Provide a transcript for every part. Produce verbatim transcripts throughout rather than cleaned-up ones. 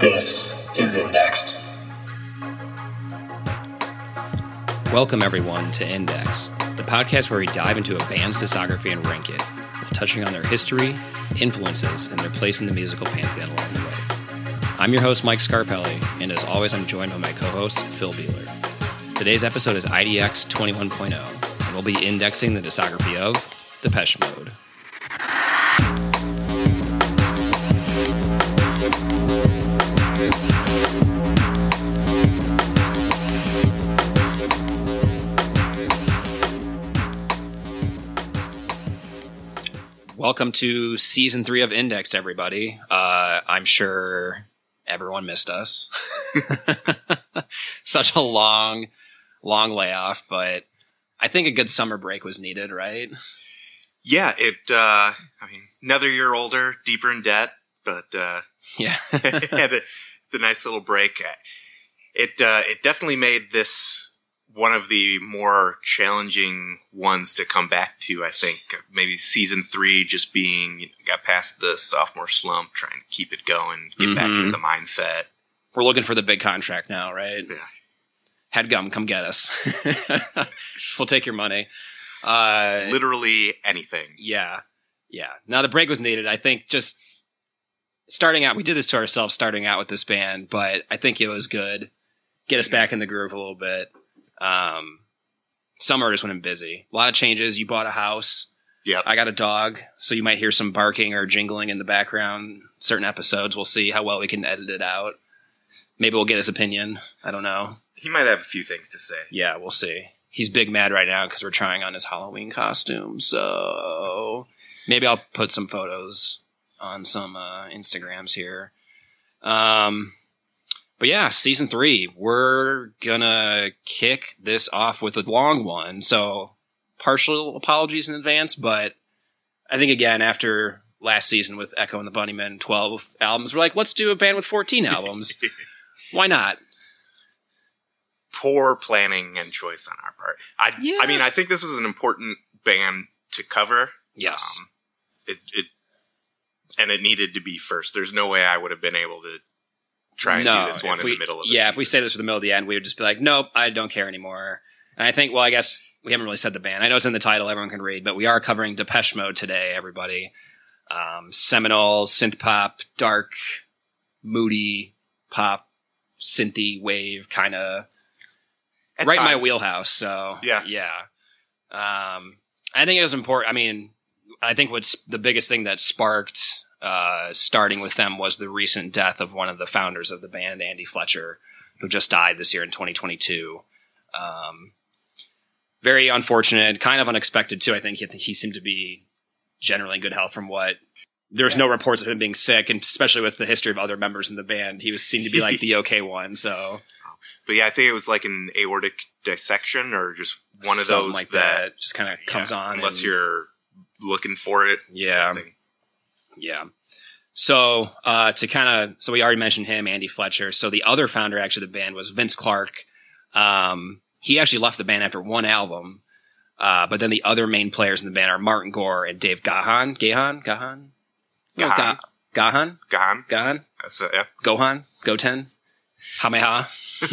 This is Indexed. Welcome, everyone, to Indexed, the podcast where we dive into a band's discography and rank it, while touching on their history, influences, and their place in the musical pantheon along the way. I'm your host, Mike Scarpelli, and as always, I'm joined by my co-host, Phil Beeler. Today's episode is I D X twenty-one point oh, and we'll be indexing the discography of Depeche Mode. Welcome to season three of Indexed, everybody. Uh, I'm sure everyone missed us. Such a long, long layoff, but I think a good summer break was needed, right? Yeah, it, uh, I mean, another year older, deeper in debt, but, uh, yeah, had a, the nice little break. It, uh, it definitely made this one of the more challenging ones to come back to, I think. Maybe season three just being, you know, got past the sophomore slump, trying to keep it going, get mm-hmm. back into the mindset. We're looking for the big contract now, right? Yeah. Headgum, come get us. We'll take your money. Uh, Literally anything. Yeah. Yeah. Now, the break was needed. I think just starting out, we did this to ourselves starting out with this band, but I think it was good. Get us back in the groove a little bit. Um, summer just went busy. A lot of changes. You bought a house. Yeah. I got a dog, so you might hear some barking or jingling in the background. Certain episodes, we'll see how well we can edit it out. Maybe we'll get his opinion. I don't know. He might have a few things to say. Yeah, we'll see. He's big mad right now because we're trying on his Halloween costume. So maybe I'll put some photos on some uh, Instagrams here. Um, but yeah, season three, we're gonna kick this off with a long one. So partial apologies in advance, but I think again after last season with Echo and the Bunnymen, twelve albums, we're like, let's do a band with fourteen albums. Why not? Poor planning and choice on our part. I, yeah. I mean, I think this is an important band to cover. Yes. Um, it, it, and it needed to be first. There's no way I would have been able to try and no, do this one in we, the middle of the Yeah, season. if we say this in the middle of the end, we would just be like, nope, I don't care anymore. And I think, well, I guess we haven't really said the band. I know it's in the title, everyone can read, but we are covering Depeche Mode today, everybody. Um, seminal, synth pop, dark, moody pop, synthy wave kind of right in my wheelhouse. So yeah, yeah. Um, I think it was important. I mean, I think what's the biggest thing that sparked uh, starting with them was the recent death of one of the founders of the band, Andy Fletcher, who just died this year in twenty twenty-two. Um, very unfortunate, kind of unexpected too. I think he, he seemed to be generally in good health from what. There's no reports of him being sick, and especially with the history of other members in the band, he was seemed to be like the okay one. So, but yeah, I think it was like an aortic dissection or just one of Something those like that, that just kind of comes yeah, on unless and, you're looking for it. Yeah, yeah. So uh, to kind of so we already mentioned him, Andy Fletcher. So the other founder actually of the band was Vince Clarke. Um, he actually left the band after one album, uh, but then the other main players in the band are Martin Gore and Dave Gahan. Gahan, Gahan. No, Gahan. Ga- Gahan? Gahan. Gahan? That's it, yeah. Gohan? Goten? Hameha?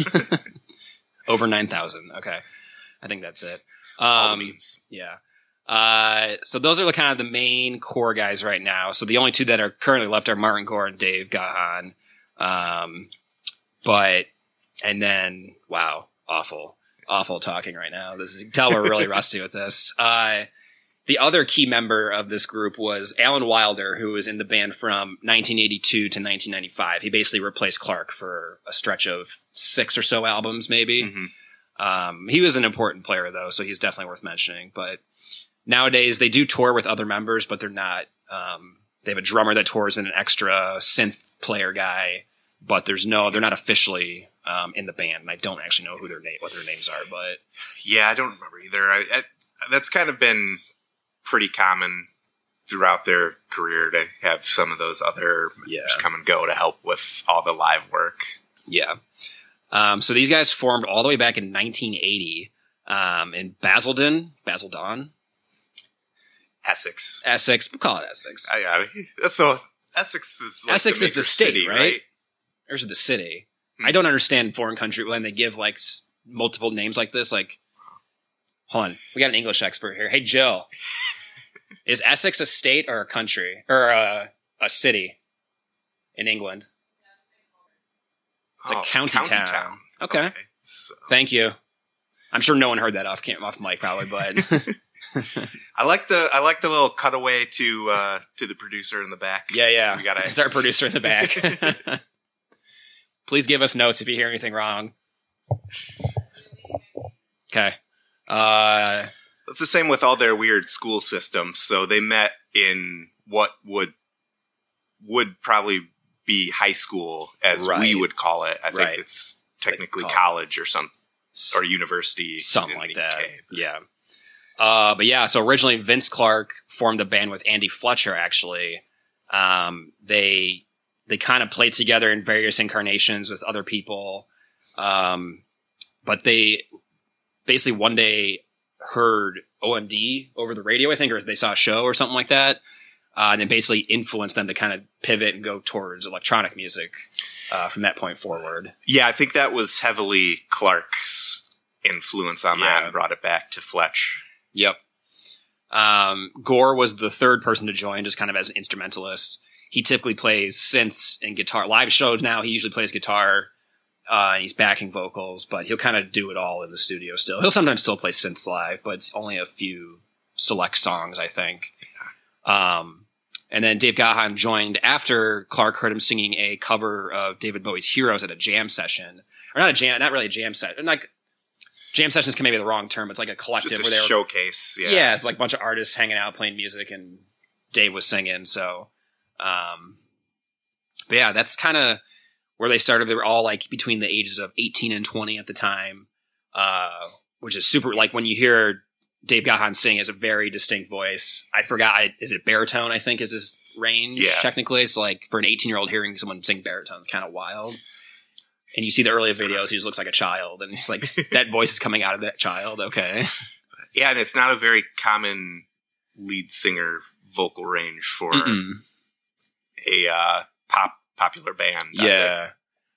Over nine thousand. Okay. I think that's it. Um, All the memes. Yeah. Uh, so those are the kind of the main core guys right now. So the only two that are currently left are Martin Gore and Dave Gahan. Um, but, and then, wow, awful, awful talking right now. This is, you can tell we're really rusty with this. Uh, The other key member of this group was Alan Wilder, who was in the band from nineteen eighty-two to nineteen ninety-five. He basically replaced Clarke for a stretch of six or so albums, maybe. Mm-hmm. Um, he was an important player, though, so he's definitely worth mentioning. But nowadays, they do tour with other members, but they're not. Um, they have a drummer that tours and an extra synth player guy, but there's no. They're not officially um, in the band, and I don't actually know who their name, what their names are. But yeah, I don't remember either. I, I, that's kind of been pretty common throughout their career to have some of those other yeah. members come and go to help with all the live work. Yeah. Um, so these guys formed all the way back in nineteen eighty um, in Basildon, Basildon, Essex. Essex. We'll call it Essex. I, I, so Essex is like Essex the is the major state, city, right? right? There's the city. Hmm. I don't understand foreign country when they give like s- multiple names like this. Like, hold on, we got an English expert here. Hey, Jill, is Essex a state or a country or a, a city in England? It's oh, a county, county town. town. Okay, okay so. Thank you. I'm sure no one heard that off cam- off mic probably, but. I like the I like the little cutaway to uh, to the producer in the back. Yeah, yeah. We gotta... It's our producer in the back. Please give us notes if you hear anything wrong. Okay. Uh, it's the same with all their weird school systems. So they met in what would would probably be high school, as right. we would call it. I think right. it's technically college or some or university, something like that. U K, yeah. Uh, but yeah, so originally Vince Clarke formed a band with Andy Fletcher, actually. Um, they they kind of played together in various incarnations with other people. Um, but they basically one day heard O M D over the radio, I think, or they saw a show or something like that. Uh, and then basically influenced them to kind of pivot and go towards electronic music uh, from that point forward. Yeah, I think that was heavily Clark's influence on yeah. that and brought it back to Fletch. Yep. Um, Gore was the third person to join, just kind of as an instrumentalist. He typically plays synths and guitar. Live shows now, he usually plays guitar, uh, and he's backing vocals, but he'll kind of do it all in the studio still. He'll sometimes still play synths live, but it's only a few select songs, I think. Um, and then Dave Gahan joined after Clarke heard him singing a cover of David Bowie's Heroes at a jam session. Or not a jam, not really a jam set. Like, jam sessions can maybe be the wrong term. It's like a collective Just a where they were showcase. Yeah. yeah, it's like a bunch of artists hanging out playing music, and Dave was singing. So, um, but yeah, that's kind of where they started. They were all like between the ages of eighteen and twenty at the time, uh, which is super. Like when you hear Dave Gahan sing, is a very distinct voice. I forgot, I, is it baritone? I think is his range yeah. technically. So like for an eighteen year old hearing someone sing baritone is kind of wild. And you see the earlier videos, he just looks like a child. And it's like, that voice is coming out of that child. Okay. Yeah, and it's not a very common lead singer vocal range for Mm-mm. a uh, pop popular band. Yeah.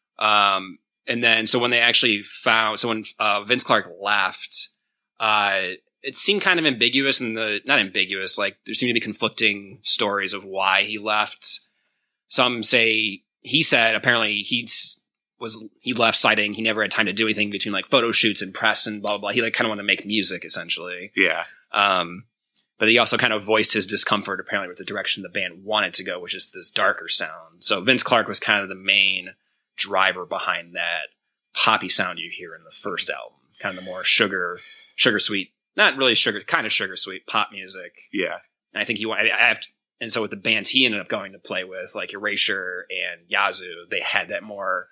Um, and then, so when they actually found, so when uh, Vince Clarke left, uh, it seemed kind of ambiguous in the, not ambiguous, like there seemed to be conflicting stories of why he left. Some say, he said apparently he's, was he left citing he never had time to do anything between like photo shoots and press and blah blah blah. He like kind of wanted to make music essentially. Yeah. Um, but he also kind of voiced his discomfort apparently with the direction the band wanted to go, which is this darker sound. So Vince Clarke was kind of the main driver behind that poppy sound you hear in the first album, kind of the more sugar, sugar sweet, not really sugar, kind of sugar sweet pop music. Yeah. And I think he wanted. I have to, and so with the bands he ended up going to play with, like Erasure and Yazoo, they had that more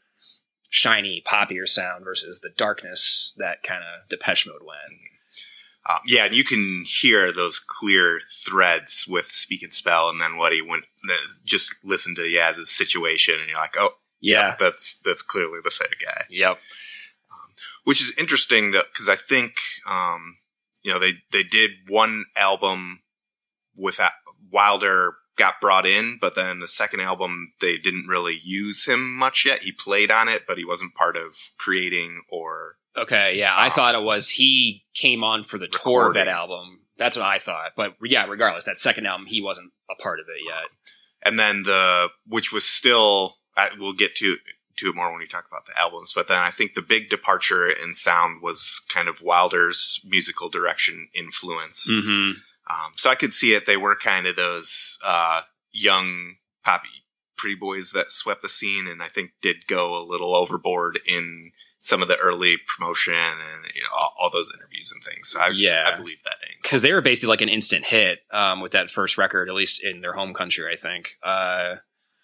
shiny, poppier sound versus the darkness that kind of Depeche Mode went. Um, yeah, and you can hear those clear threads with Speak and Spell, and then what he went just listen to Yaz's Situation, and you're like, oh, yeah, yeah that's that's clearly the same guy. Yep. Um, which is interesting, because I think um, you know they they did one album without Wilder. Got brought in, but then the second album, they didn't really use him much yet. He played on it, but he wasn't part of creating or... Okay, yeah. Um, I thought it was he came on for the recording. Tour of that album. That's what I thought. But yeah, regardless, that second album, he wasn't a part of it yet. And then the... Which was still... I, we'll get to, to it more when we talk about the albums, but then I think the big departure in sound was kind of Wilder's musical direction influence. Mm-hmm. Um, so I could see it. They were kind of those uh, young poppy pretty boys that swept the scene, and I think did go a little overboard in some of the early promotion and you know all, all those interviews and things. So I, yeah, I believe that angle. Because they were basically like an instant hit um, with that first record, at least in their home country, I think. Uh,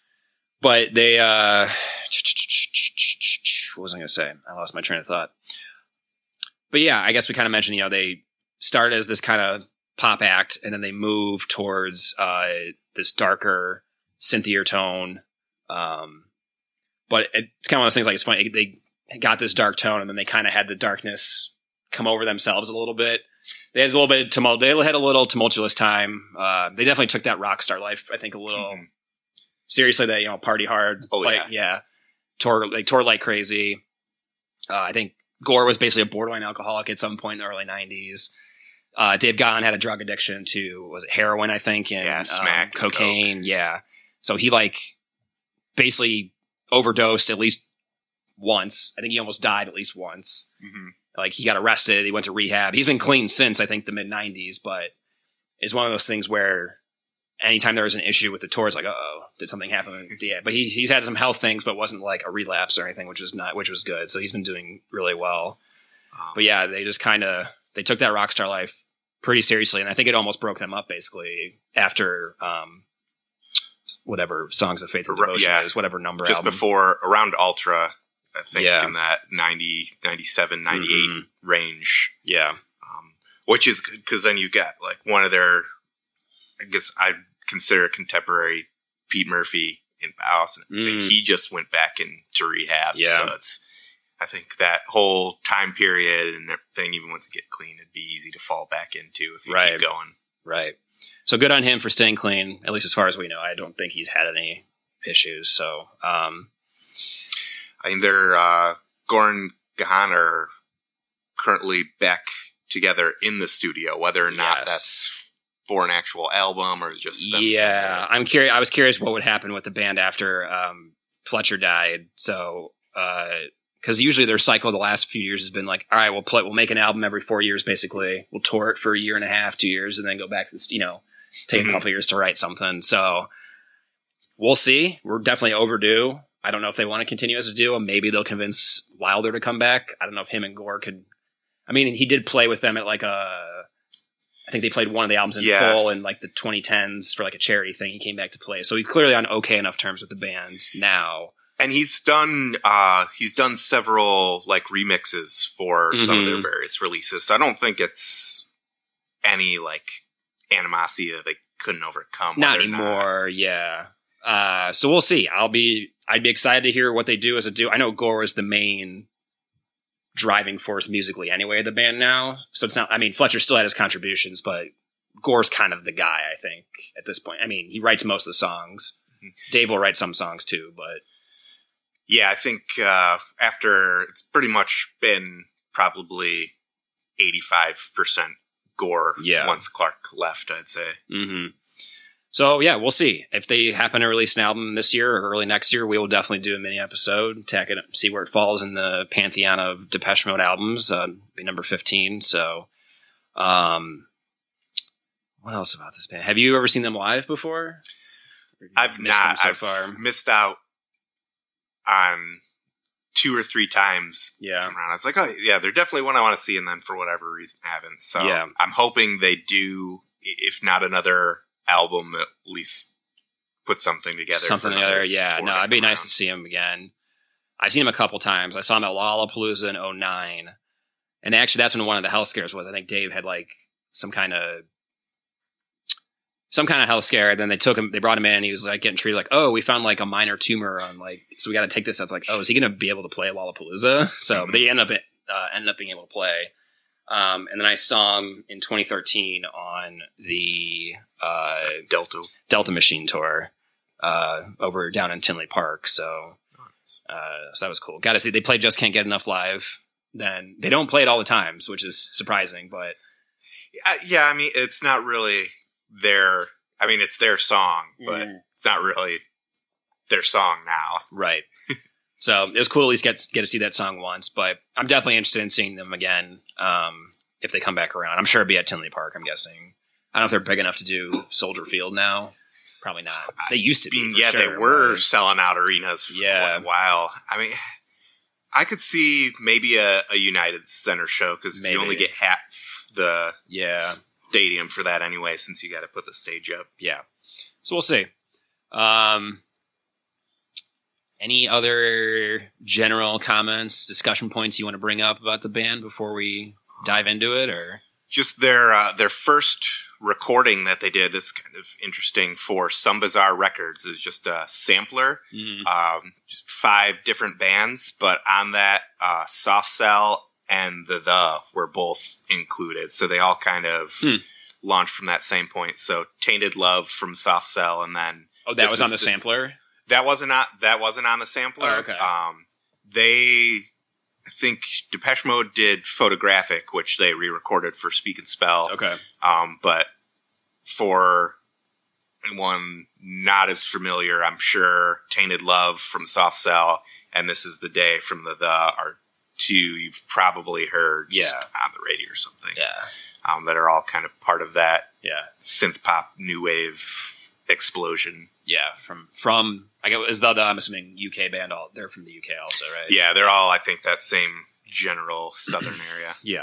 but they, uh, what was I going to say? I lost my train of thought. But yeah, I guess we kind of mentioned, you know, they started as this kind of pop act, and then they move towards uh, this darker, synthier tone. Um, but it's kind of one of those things. Like it's funny, they got this dark tone, and then they kind of had the darkness come over themselves a little bit. They had a little bit of tumult. They had a little tumultuous time. Uh, they definitely took that rock star life, I think, a little mm-hmm. seriously. That you know, party hard. Oh play, yeah, yeah. toured like toured like crazy. Uh, I think Gore was basically a borderline alcoholic at some point in the early nineties. Uh, Dave Gahan had a drug addiction to, was it heroin, I think, and yeah, smack, um, cocaine. Yeah. So he like basically overdosed at least once. I think he almost died at least once. Mm-hmm. Like he got arrested. He went to rehab. He's been clean since I think the mid nineties, but it's one of those things where anytime there was an issue with the tour, it's like, uh-oh, did something happen? Yeah. But he, he's had some health things, but it wasn't like a relapse or anything, which was not, which was good. So he's been doing really well. Um, but yeah, they just kind of, they took that rock star life pretty seriously. And I think it almost broke them up basically after, um, whatever Songs of Faith and Devotion yeah, is, whatever number just album. before, around Ultra, I think Yeah. in that ninety, ninety-seven, ninety-eight Mm-hmm. range. Yeah. Um, which is good because then you get like one of their, I guess I'd consider contemporary Pete Murphy in Bauhaus. And I think Mm. he just went back into rehab. Yeah. So it's, I think that whole time period and everything, even once you get clean, it'd be easy to fall back into if you Right. keep going. Right. So good on him for staying clean, at least as far as we know. I don't think he's had any issues. So, um, I mean, they're, uh, Goran Gahan are currently back together in the studio, whether or not Yes. that's for an actual album or just them. yeah, I'm curious. I was curious what would happen with the band after, um, Fletcher died. So, uh, cause usually their cycle the last few years has been like, all right, we'll play, we'll make an album every four years, basically. We'll tour it for a year and a half, two years, and then go back to the, you know, take Mhm. a couple years to write something. So we'll see. We're definitely overdue. I don't know if they want to continue as a duo. Maybe they'll convince Wilder to come back. I don't know if him and Gore could. I mean, he did play with them at like a. I think they played one of the albums in Yeah. full in like the twenty tens for like a charity thing. He came back to play, so he's clearly on okay enough terms with the band now. And he's done, uh, he's done several like remixes for some of their Mhm. various releases. So I don't think it's any like animosity that they couldn't overcome. Not whether or anymore, yeah. Uh, so we'll see. I'll be. I'd be excited to hear what they do as a duo. I know Gore is the main driving force musically anyway of the band now. So it's not, I mean, Fletcher still had his contributions, but Gore's kind of the guy, I think, at this point. I mean, he writes most of the songs. Dave will write some songs too, but Yeah, I think uh, after it's pretty much been probably eighty-five percent Gore Yeah. once Clark left, I'd say. mm-hmm. So yeah, we'll see. If they happen to release an album this year or early next year, we will definitely do a mini episode, tack it, see where it falls in the pantheon of Depeche Mode albums. Uh, be number fifteen. So, um, what else about this band? Have you ever seen them live before? Or have you I've missed them not. so I've far. missed out on two or three times. Yeah. Come around. I was like, oh yeah, they're definitely one I want to see, and then for whatever reason haven't. So Yeah. I'm hoping they do, i- if not another album, at least put something together. Something for another together. Yeah. tour No, to it'd be come nice around. to see him again. I've seen him a couple times. I saw him at Lollapalooza in oh nine. And actually, that's when one of the health scares was. I think Dave had like some kind of some kind of health scare. Then they took him, they brought him in, and he was like getting treated like, oh, we found like a minor tumor on like, so we got to take this. I was like, oh, is he going to be able to play at Lollapalooza? So Mhm. they end up uh, ended up being able to play. Um, and then I saw him in twenty thirteen on the uh, Delta. Delta Machine tour uh, over down in Tinley Park. So, uh, so that was cool. Got to see they play Just Can't Get Enough live. Then they don't play it all the times, which is surprising. But Yeah, yeah, I mean, it's not really their. I mean, it's their song, but Mm. it's not really their song now. right. So it was cool at least get get to see that song once. But I'm definitely interested in seeing them again um, if they come back around. I'm sure it'd be at Tinley Park. I'm guessing. I don't know if they're big enough to do Soldier Field now. Probably not. They used to I be. mean, for yeah, sure, they were but- selling out arenas for Yeah. quite a while. I mean, I could see maybe a, a United Center show because Maybe. you only get half the Yeah. stadium for that anyway, since you got to put the stage up. Yeah. So we'll see. Um, any other general comments, discussion points you want to bring up about the band before we dive into it? Or Just their uh, their first recording that they did. This is kind of interesting for Some Bizarre Records. Is just a sampler. mm, Um, just five different bands, but on that, uh, Soft Cell and the The were both included. So they all kind of Hmm. launched from that same point. So Tainted Love from Soft Cell, and then oh, that this was on is the, the- sampler. That wasn't on, that wasn't on the sampler. Oh, okay. Um, they, I think Depeche Mode did Photographic, which they re-recorded for Speak and Spell. Okay. Um, but for anyone not as familiar, I'm sure Tainted Love from Soft Cell and This Is the Day from the The are two you've probably heard just Yeah. on the radio or something. Yeah. Um, that are all kind of part of that Yeah. synth pop new wave explosion. Yeah. From, from, I guess, is the, the, I'm assuming U K band, all they're from the U K also, right? Yeah, they're all, I think, that same general southern area. Yeah.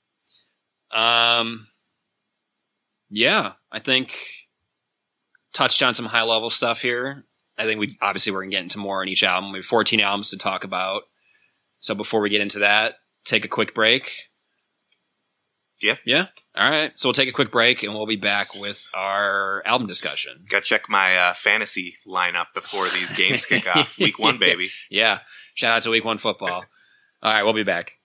Um, yeah, I think touched on some high level stuff here. I think we obviously we're gonna get into more in each album. We have fourteen albums to talk about. So before we get into that, take a quick break. Yeah. Yeah. All right. So we'll take a quick break and we'll be back with our album discussion. Got to check my uh, fantasy lineup before these games kick off. Week one, baby. Yeah. Shout out to week one football. All right. We'll be back.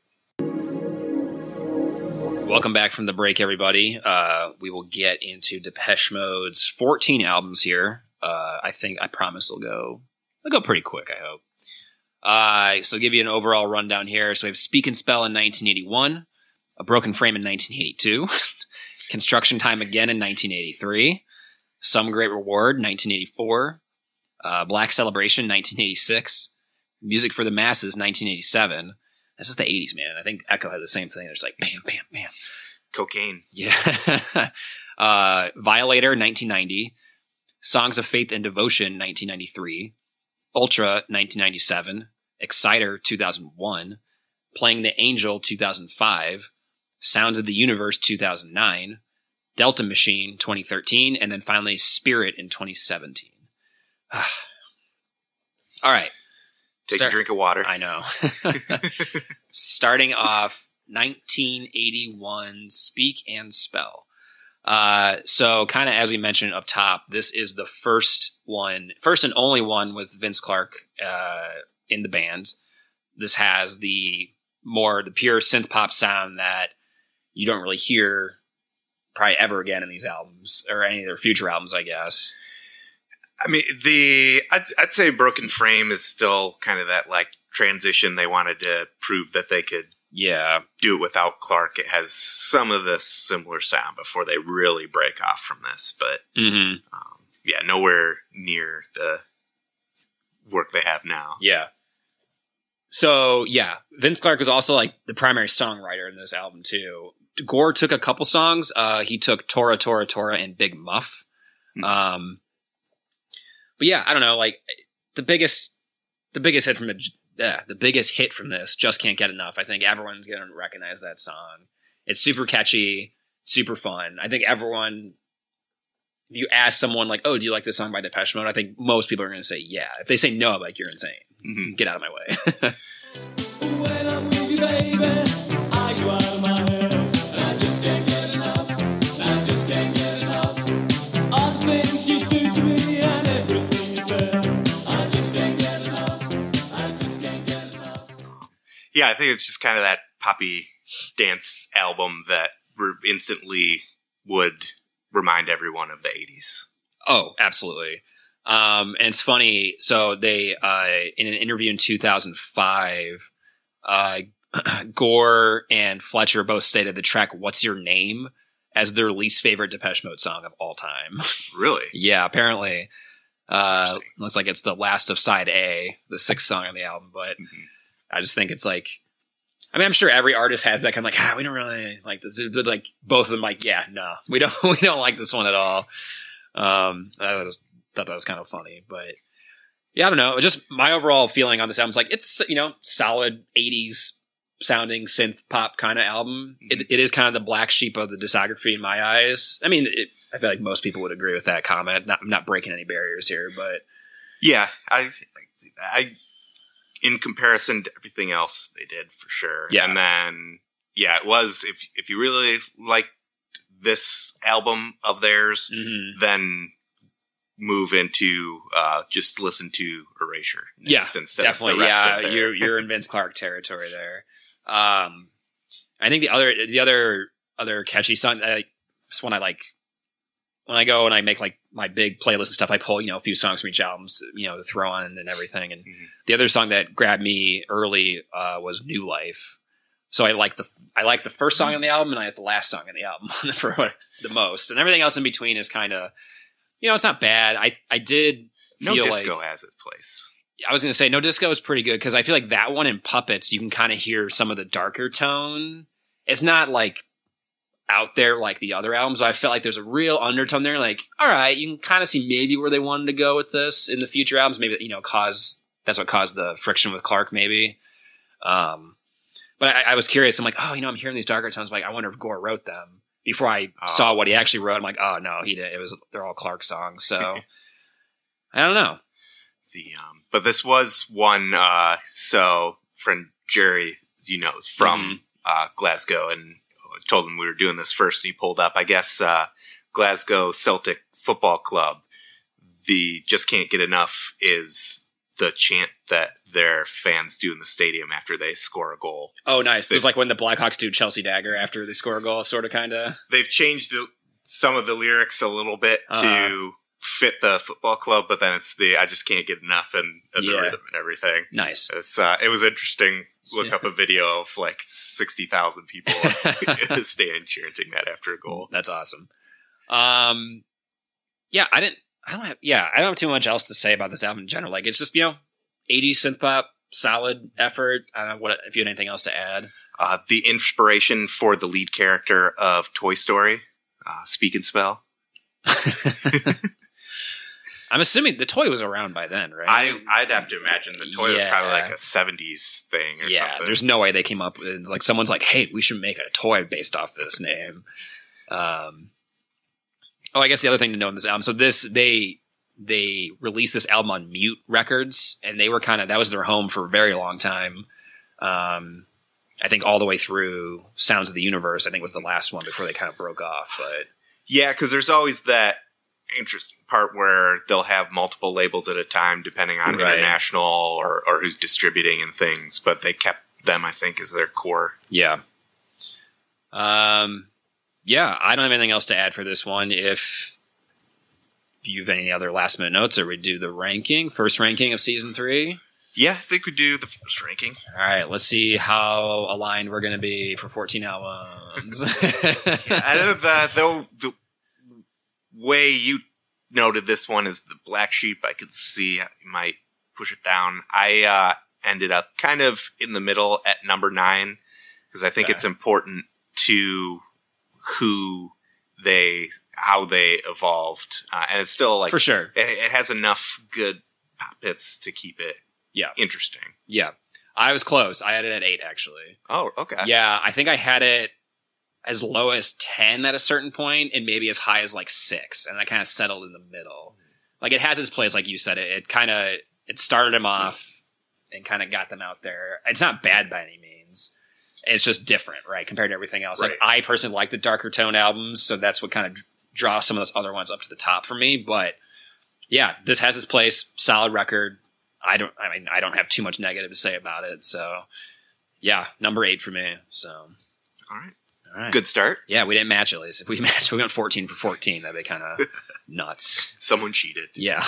Welcome back from the break, everybody. Uh, we will get into Depeche Mode's fourteen albums here. Uh, I think, I promise it'll go, it'll go pretty quick, I hope. Uh, so I'll give you an overall rundown here. So we have Speak and Spell in nineteen eighty-one, A Broken Frame in nineteen eighty-two, Construction Time Again in nineteen eighty-three, Some Great Reward nineteen eighty-four, uh, Black Celebration nineteen eighty-six, Music for the Masses nineteen eighty-seven. This is the eighties, man. I think Echo had the same thing. There's like bam, bam, bam. Cocaine. Yeah. uh, Violator nineteen ninety, Songs of Faith and Devotion nineteen ninety-three, Ultra nineteen ninety-seven, Exciter two thousand one, Playing the Angel two thousand five, Sounds of the Universe two thousand nine, Delta Machine twenty thirteen, and then finally Spirit in twenty seventeen. All right. Take Start- a drink of water. I know. Starting off nineteen eighty-one, Speak and Spell. Uh, so kind of as we mentioned up top, this is the first one, first and only one with Vince Clarke uh, in the band. This has the more, the pure synth pop sound that you don't really hear probably ever again in these albums or any of their future albums, I guess. I mean, the I'd, I'd say Broken Frame is still kind of that like transition. They wanted to prove that they could Yeah. do it without Clarke. It has some of this similar sound before they really break off from this, but Mm-hmm. um, yeah, nowhere near the work they have now. Yeah. So, yeah, Vince Clarke was also like the primary songwriter in this album too. Gore took a couple songs. Uh, he took Tora, Tora, Tora and Big Muff. Hmm. Um, but yeah, I don't know, like the biggest, the biggest hit from the, uh, the biggest hit from this, Just Can't Get Enough. I think everyone's going to recognize that song. It's super catchy, super fun. I think everyone, if you ask someone like, oh, do you like this song by Depeche Mode? I think most people are going to say, yeah. If they say no, I'm like, you're insane. Mm-hmm. Get out of my way. When I'm with you, baby, I go out of my head, and I just can't get enough. I just can't get enough. All the things you do to me and everything you said, I just can't get enough. I just can't get enough. Yeah, I think it's just kind of that poppy dance album that re- instantly would remind everyone of the eighties. Oh, absolutely. Um, and it's funny. So they, uh, in an interview in two thousand five, uh, Gore and Fletcher both stated the track "What's Your Name" as their least favorite Depeche Mode song of all time. Really? Yeah, apparently. Uh, Interesting. looks like it's the last of side A, the sixth song on the album, but Mhm. I just think it's like, I mean, I'm sure every artist has that kind of like, ah, we don't really like this. But like both of them, like, yeah, no, we don't, we don't like this one at all. Um, I was, thought that was kind of funny, but yeah, I don't know. Just my overall feeling on this album is like, it's, you know, solid eighties sounding synth pop kind of album. Mm-hmm. It, it is kind of the black sheep of the discography in my eyes. I mean, it, I feel like most people would agree with that comment. Not, I'm not breaking any barriers here, but Yeah, I, I, in comparison to everything else they did, for sure. Yeah. And then, yeah, it was, if, if you really liked this album of theirs, mm-hmm. then move into, uh, just listen to Erasure. Yeah, next instead definitely. Of the rest Yeah, of their- you're you're in Vince Clarke territory there. Um, I think the other the other other catchy song, uh, this one I like when I go and I make like my big playlist and stuff, I pull, you know, a few songs from each album, you know, to throw on and everything. And mm-hmm. the other song that grabbed me early uh, was New Life. So I like the I like the first song on the album, and I like the last song on the album for the most. And everything else in between is kind of, you know, it's not bad. I I did No feel Disco like, has its place. I was going to say No Disco is pretty good because I feel like that one in Puppets, you can kind of hear some of the darker tone. It's not like out there like the other albums. I felt like there's a real undertone there. Like, all right, you can kind of see maybe where they wanted to go with this in the future albums. Maybe, you know, cause that's what caused the friction with Clark, maybe. Um, But I, I was curious. I'm like, oh, you know, I'm hearing these darker tones. I'm like, I wonder if Gore wrote them. Before I oh. saw what he actually wrote, I'm like, oh no, he didn't. It was they're all Clark songs. So I don't know. The um, but this was one. Uh, so friend Jerry, you know, is from mm-hmm. uh, Glasgow, and I told him we were doing this first, and he pulled up. I guess uh, Glasgow Celtic Football Club. The Just Can't Get Enough is the chant that their fans do in the stadium after they score a goal. Oh, nice. It's like when the Blackhawks do Chelsea Dagger after they score a goal, sort of, kind of. They've changed the, some of the lyrics a little bit uh-huh. to fit the football club, but then it's the I just can't get enough and, and yeah. the rhythm and everything. Nice. It's uh, it was interesting. Look yeah. up a video of like sixty thousand people in the stand chanting that after a goal. That's awesome. Um, yeah, I didn't. I don't have, yeah, I don't have too much else to say about this album in general. Like, it's just, you know, eighties synth pop, solid effort. I don't know what, if you had anything else to add. Uh, the inspiration for the lead character of Toy Story, uh, Speak and Spell. I'm assuming the toy was around by then, right? I, I'd have to imagine the toy yeah. was probably like a seventies thing or yeah, something. There's no way they came up with, like, someone's like, hey, we should make a toy based off this name. Um, Oh, I guess the other thing to know in this album. So this, they, they released this album on Mute Records, and they were kind of, that was their home for a very long time. Um, I think all the way through Sounds of the Universe, I think was the last one before they kind of broke off. But yeah, cause there's always that interesting part where they'll have multiple labels at a time, depending on right. international or, or who's distributing and things, but they kept them, I think, as their core. Yeah. Um, Yeah, I don't have anything else to add for this one. If you have any other last minute notes, or we do the ranking, first ranking of season three. Yeah, I think we do the first ranking. All right, let's see how aligned we're going to be for fourteen albums. yeah, I don't know the, the the way you noted this one is the black sheep. I could see you might push it down. I uh, ended up kind of in the middle at number nine because I think okay. it's important to who they, how they evolved. Uh, and it's still like, for sure, it, it has enough good pop hits to keep it yeah. interesting. Yeah. I was close. I had it at eight, actually. Oh, okay. Yeah. I think I had it as low as ten at a certain point and maybe as high as like six. And I kind of settled in the middle. Like, it has its place. Like you said, it, it kind of, it started them off and kind of got them out there. It's not bad by any means. It's just different, right, compared to everything else. Right. Like, I personally like the darker tone albums, so that's what kind of draws some of those other ones up to the top for me. But yeah, this has its place. Solid record. I don't. I mean, I don't have too much negative to say about it. So yeah, number eight for me. So all right, all right, good start. Yeah, we didn't match at least. If we matched, we went fourteen for fourteen. That'd be kind of nuts. Someone cheated. Yeah.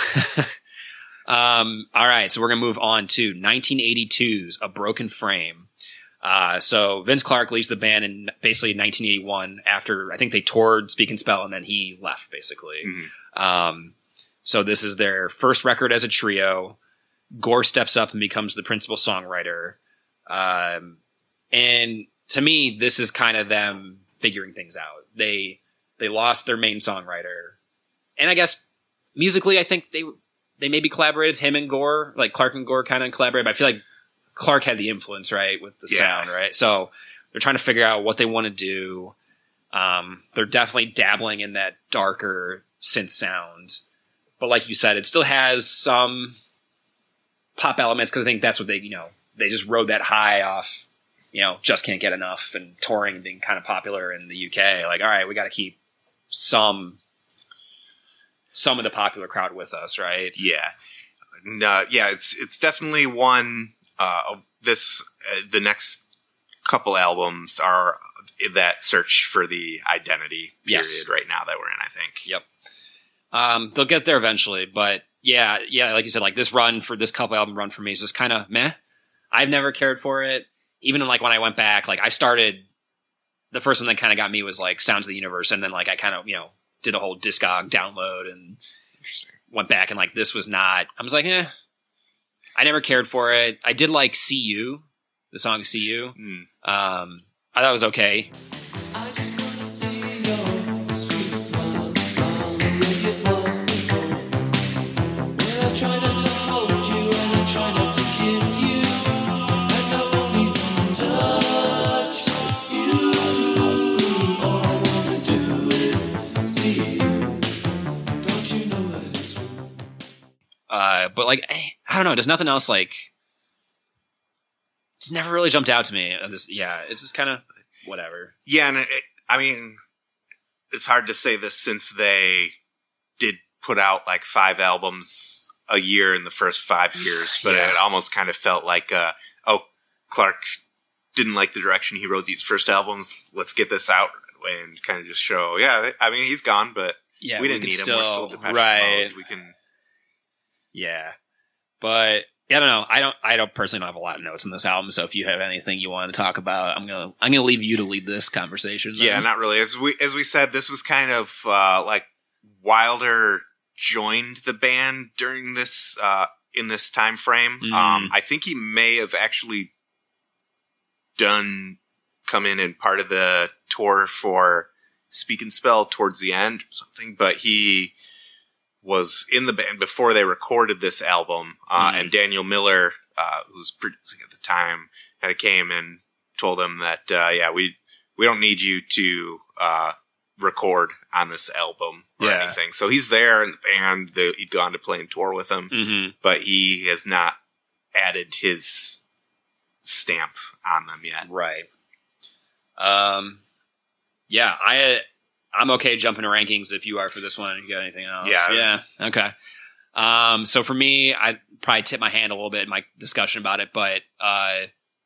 um. All right, so we're gonna move on to nineteen eighty-two's A Broken Frame. Uh, so Vince Clarke leaves the band in basically nineteen eighty-one after I think they toured Speak and Spell, and then he left basically. Mm-hmm. Um, so this is their first record as a trio. Gore steps up and becomes the principal songwriter. Um, and to me, this is kind of them figuring things out. They, they lost their main songwriter, and I guess musically, I think they, they maybe collaborated, him and Gore, like Clarke and Gore kind of collaborated, but I feel like Clarke had the influence, right, with the yeah. sound, right? So they're trying to figure out what they want to do. Um, they're definitely dabbling in that darker synth sound. But like you said, it still has some pop elements because I think that's what they, you know, they just rode that high off, you know, Just Can't Get Enough and touring and being kind of popular in the U K. Like, all right, we got to keep some some of the popular crowd with us, right? Yeah. No, yeah, it's it's definitely one... Uh, this uh, the next couple albums are that search for the identity period yes. right now that we're in, I think. Yep. Um, they'll get there eventually, but yeah, yeah, like you said, like this run for this couple album run for me is just kind of meh. I've never cared for it. Even like when I went back, like I started, the first one that kind of got me was like Sounds of the Universe, and then like I kind of, you know, did a whole Discog download and went back and like this was not, I was like, eh, I never cared for it. I did like See You, the song See You. Mm. Um, I thought it was okay. I just wanna see your sweet smile, smile the way it was before. When I try not to hold you and I try not to kiss you, and I won't even touch you. All I wanna do is see you. Don't you know that it's true? Uh, but like, eh, I don't know. There's nothing else like, it's never really jumped out to me. Uh, This, yeah, it's just kind of whatever. Yeah, and it, I mean, it's hard to say this since they did put out like five albums a year in the first five years, but Yeah. it almost kind of felt like, uh, oh, Clark didn't like the direction he wrote these first albums. Let's get this out and kind of just show, yeah, I mean, he's gone, but Yeah, we didn't could need still, him. We're still Depeche right. Mode. We can, Yeah, but yeah, I don't know. I don't. I don't personally don't have a lot of notes in this album. So if you have anything you want to talk about, I'm gonna. I'm gonna leave you to lead this conversation. then. yeah, not really. As we as we said, this was kind of uh, like Wilder joined the band during this uh, in this time frame. Mm. Um, I think he may have actually done come in and part of the tour for Speak and Spell towards the end or something, but he was in the band before they recorded this album. Uh, Mm. and Daniel Miller, uh, who was producing at the time, kind of came and told him that, uh, yeah, we, we don't need you to, uh, record on this album or Yeah. anything. So he's there in the band. The, he'd gone to play and tour with them, Mhm. but he has not added his stamp on them yet. Right. Um. Yeah, I. I'm okay jumping to rankings if you are for this one. You got anything else? Yeah. Yeah. Okay. Um. So for me, I probably tip my hand a little bit in my discussion about it, but uh,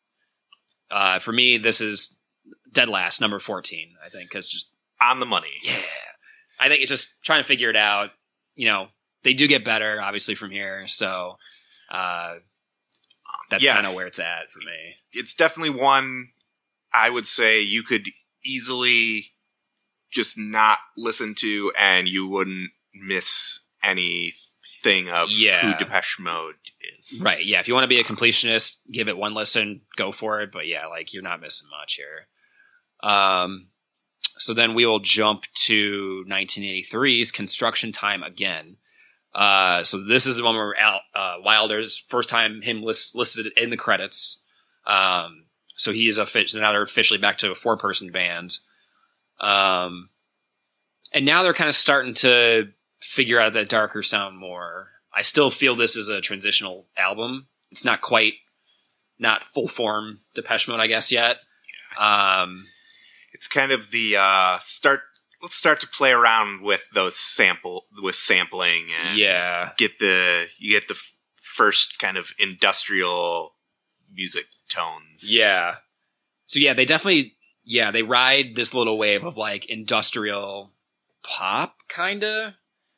uh, for me, this is dead last, number fourteen. I think because just On the money. yeah, I think it's just trying to figure it out. You know, they do get better, obviously, from here. So uh, that's Yeah. kind of where it's at for me. It's definitely one I would say you could easily just not listen to and you wouldn't miss anything of Yeah. who Depeche Mode is. Right. Yeah. If you want to be a completionist, give it one listen, go for it. But yeah, like you're not missing much here. Um, so then we will jump to nineteen eighty-three's Construction Time Again. Uh, so this is the one where Al, uh, Wilder's first time him list, listed in the credits. Um, so he is officially now they're officially back to a four person band. Um, and now they're kind of starting to figure out that darker sound more. I still feel this is a transitional album. It's not quite, not full form Depeche Mode, I guess, yet. Um, It's kind of the uh, start. Let's start to play around with those sample with sampling and yeah. get the you get the f- first kind of industrial music tones. Yeah. So yeah, they definitely, yeah, they ride this little wave of like industrial pop, kind of.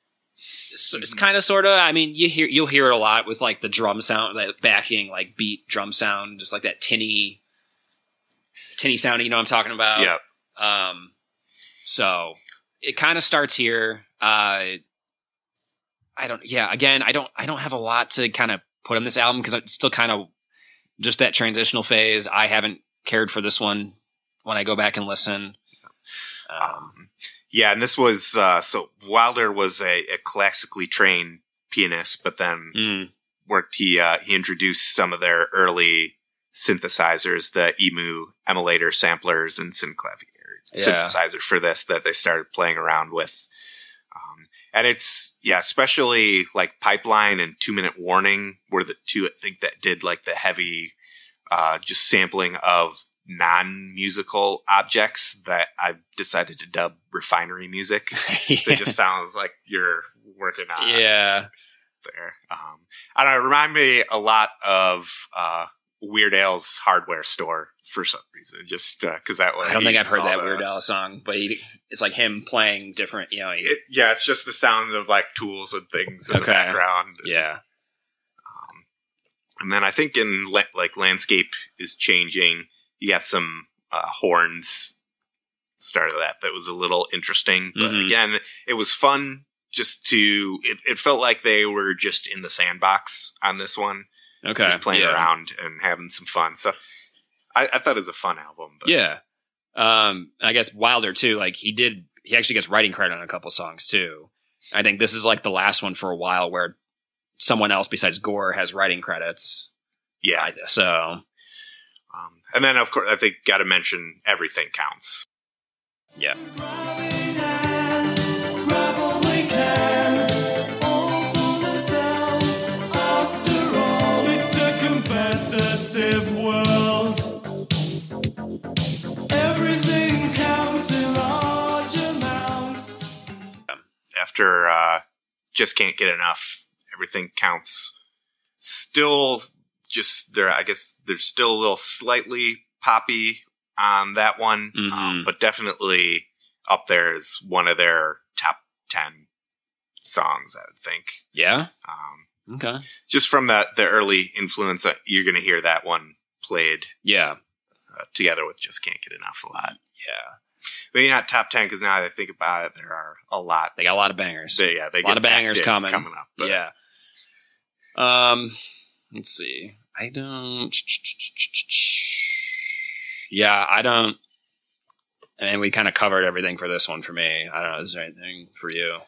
So it's kind of, sort of. I mean, you hear you'll hear it a lot with like the drum sound, that backing like beat drum sound, just like that tinny, tinny sound. You know what I'm talking about? Yep. Um. So it kind of starts here. Uh. I don't. Yeah. Again, I don't. I don't have a lot to kind of put on this album because it's still kind of just that transitional phase. I haven't cared for this one when I go back and listen. Um, Um, yeah, and this was uh, so Wilder was a, a classically trained pianist, but then mm, worked. He uh, he introduced some of their early synthesizers, the Emu emulator samplers and Synclavier Yeah. synthesizer for this that they started playing around with. Um, and it's yeah, especially like Pipeline and Two Minute Warning were the two I think that did like the heavy, uh, just sampling of non-musical objects that I've decided to dub refinery music. So it just sounds like you're working on yeah. there. Um, I don't know, it reminded me a lot of uh, Weird Al's Hardware Store for some reason, just because uh, that one. I don't think I've heard that the, Weird Al song, but he, it's like him playing different, you know. He, it, yeah, it's just the sound of like tools and things in Okay. the background. yeah. Um, and then I think in le- like Landscape is Changing, you got some uh, horns start of that. That was a little interesting, but Mhm. again, it was fun just to. It, it felt like they were just in the sandbox on this one. Okay. Just playing yeah. around and having some fun. So I, I thought it was a fun album. But Yeah. Um, I guess Wilder too, like he did, he actually gets writing credit on a couple songs too. I think this is like the last one for a while where someone else besides Gore has writing credits. yeah. I, so Um, and then, of course, I think got to mention Everything Counts. yeah. Grabbing hands, grab all they can, all for themselves. After all, it's a competitive world. Everything counts in large amounts. After uh, Just Can't Get Enough, Everything Counts. Still just there. I guess there's still a little slightly poppy on that one, Mhm. um, but definitely up there is one of their top ten songs, I would think. Yeah. Um, Okay. just from the, the early influence, uh, you're going to hear that one played Yeah. uh, together with Just Can't Get Enough a lot. Yeah. Maybe not top ten, because now that I think about it, there are a lot. They got a lot of bangers. They, yeah, they a lot get of bangers packed in coming. coming up. But Yeah. Um, let's see. I don't. Yeah, I don't. I mean, we kind of covered everything for this one for me. I don't know. Is there anything for you?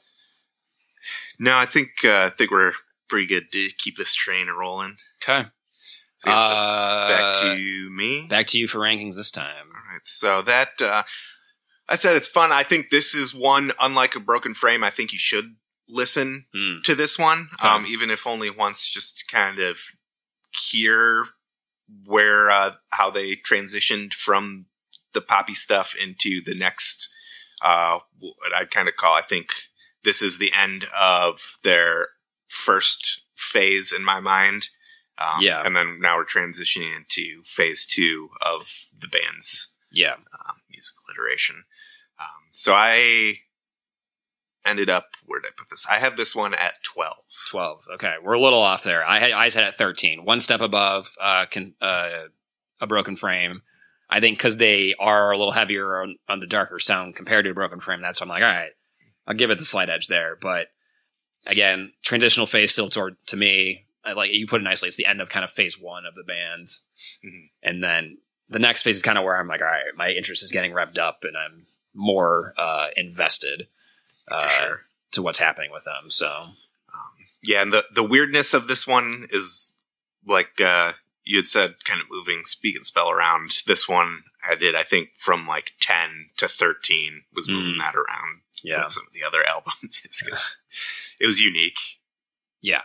No, I think uh, I think we're pretty good to keep this train rolling. Okay. So I guess Uh, that's back to me. Back to you for rankings this time. All right, so that uh, I said it's fun. I think this is one, unlike A Broken Frame, I think you should listen Hmm. to this one, Okay. um, even if only once, just to kind of hear where uh, how they transitioned from the poppy stuff into the next. Uh, what I'd kind of call, I think this is the end of their first phase in my mind. Um, Yeah. and then now we're transitioning into phase two of the band's Yeah. um, musical iteration. Um, so I ended up, where did I put this? I have this one at twelve. twelve. Okay. We're a little off there. I had, I had at thirteen. One step above uh, can, uh, A Broken Frame. I think because they are a little heavier on, on the darker sound compared to A Broken Frame. That's why I'm like, all right, I'll give it the slight edge there. But again, transitional phase still toward, to me, I like you put it nicely. It's the end of kind of phase one of the band. Mhm. And then the next phase is kind of where I'm like, all right, my interest is getting revved up and I'm more uh, invested uh, For sure. to what's happening with them. So, Um, yeah, and the, the weirdness of this one is, like uh, you had said, kind of moving Speak and Spell around. This one I did, I think, from like ten to thirteen, was moving Mm. that around yeah. with some of the other albums. just 'cause it was unique. Yeah.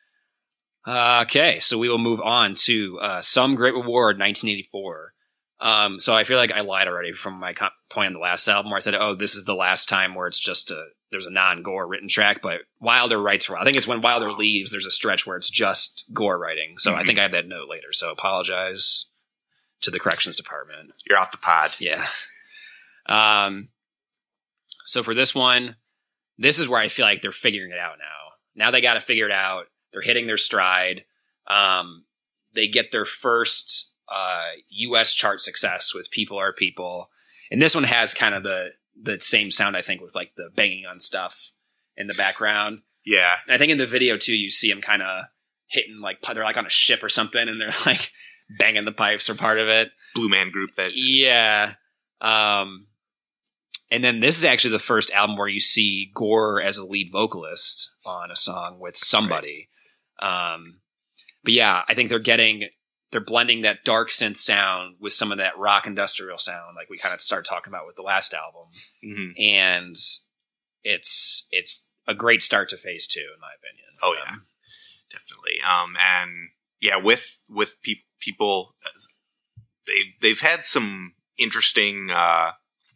Uh, okay, so we will move on to uh, Some Great Reward, nineteen eighty-four. Um, so I feel like I lied already from my co- point on the last album where I said, oh, this is the last time where it's just a, there's a non-Gore written track, but Wilder writes for, I think it's when Wilder Oh. leaves, there's a stretch where it's just Gore writing. So I Mhm. think I have that note later, so apologize to the corrections department. You're off the pod. Yeah. Um, so for this one, this is where I feel like they're figuring it out now. Now they got to figure it out. They're hitting their stride. Um, they get their first uh, U S chart success with People Are People. And this one has kind of the the same sound, I think, with like the banging on stuff in the background. Yeah. And I think in the video, too, you see them kind of hitting, like, they're like on a ship or something, and they're like banging the pipes for part of it. Blue Man Group that. Yeah. Um, and then this is actually the first album where you see Gore as a lead vocalist on a song with somebody. Um, but yeah, I think they're getting, they're blending that dark synth sound with some of that rock industrial sound, like we kind of started talking about with the last album. Mhm. And it's, it's a great start to phase two, in my opinion. Oh, yeah. Um, Definitely. Um, and yeah, with, with pe- people, uh, they, they've had some interesting, uh,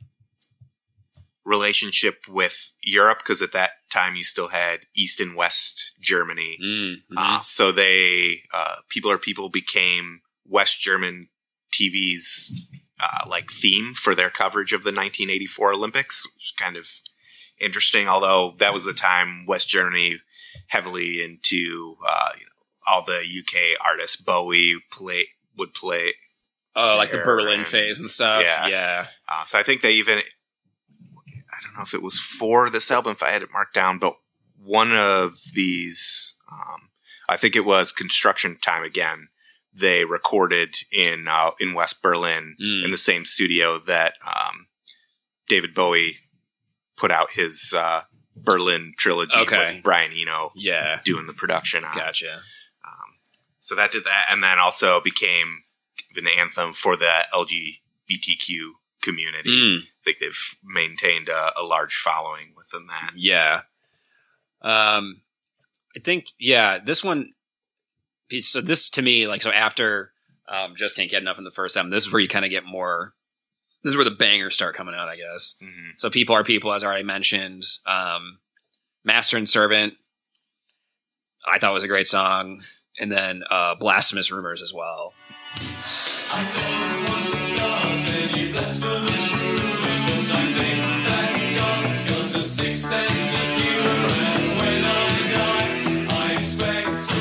relationship with Europe, because at that time you still had East and West Germany. mm, mhm. Uh, so they, uh, People Are People became West German T V's uh, like theme for their coverage of the nineteen eighty-four Olympics, which is kind of interesting. Although that was the time West Germany heavily into uh, you know, all the U K artists. Bowie play would play. Oh, like the Berlin and, phase and stuff. Yeah. yeah. Uh, so I think they even, I don't know if it was for this album, if I had it marked down, but one of these, um, I think it was Construction Time Again. They recorded in uh, in West Berlin Mm. in the same studio that um, David Bowie put out his uh, Berlin trilogy Okay. with Brian Eno Yeah. doing the production on. Gotcha. Um, so that did that, and then also became an anthem for the L G B T Q community. Mm. I think they've maintained a, a large following within that. Yeah. Um, I think, yeah, this one, so this to me, like, so after um, Just Can't Get Enough in the first album, this is where you kind of get more, this is where the bangers start coming out, I guess. Mm-hmm. So People Are People, as I already mentioned, um, Master and Servant, I thought was a great song. And then uh, Blasphemous Rumors as well. I don't want to start any blasphemous rumors, but I think that God's got a sixth sense of humor, and when I die, I expect to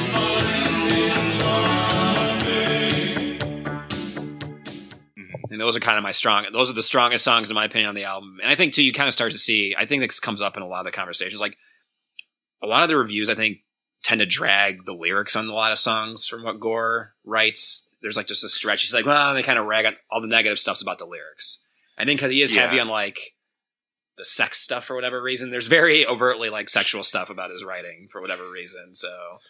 find him laughing. And those are kind of my strong, those are the strongest songs in my opinion on the album. And I think too, you kind of start to see, I think this comes up in a lot of the conversations, like a lot of the reviews, I think, tend to drag the lyrics on a lot of songs from what Gore writes. There's like just a stretch. He's like, well, they kind of rag on all the negative stuff's about the lyrics. I think because he is Yeah. heavy on like the sex stuff for whatever reason. There's very overtly like sexual stuff about his writing for whatever reason. So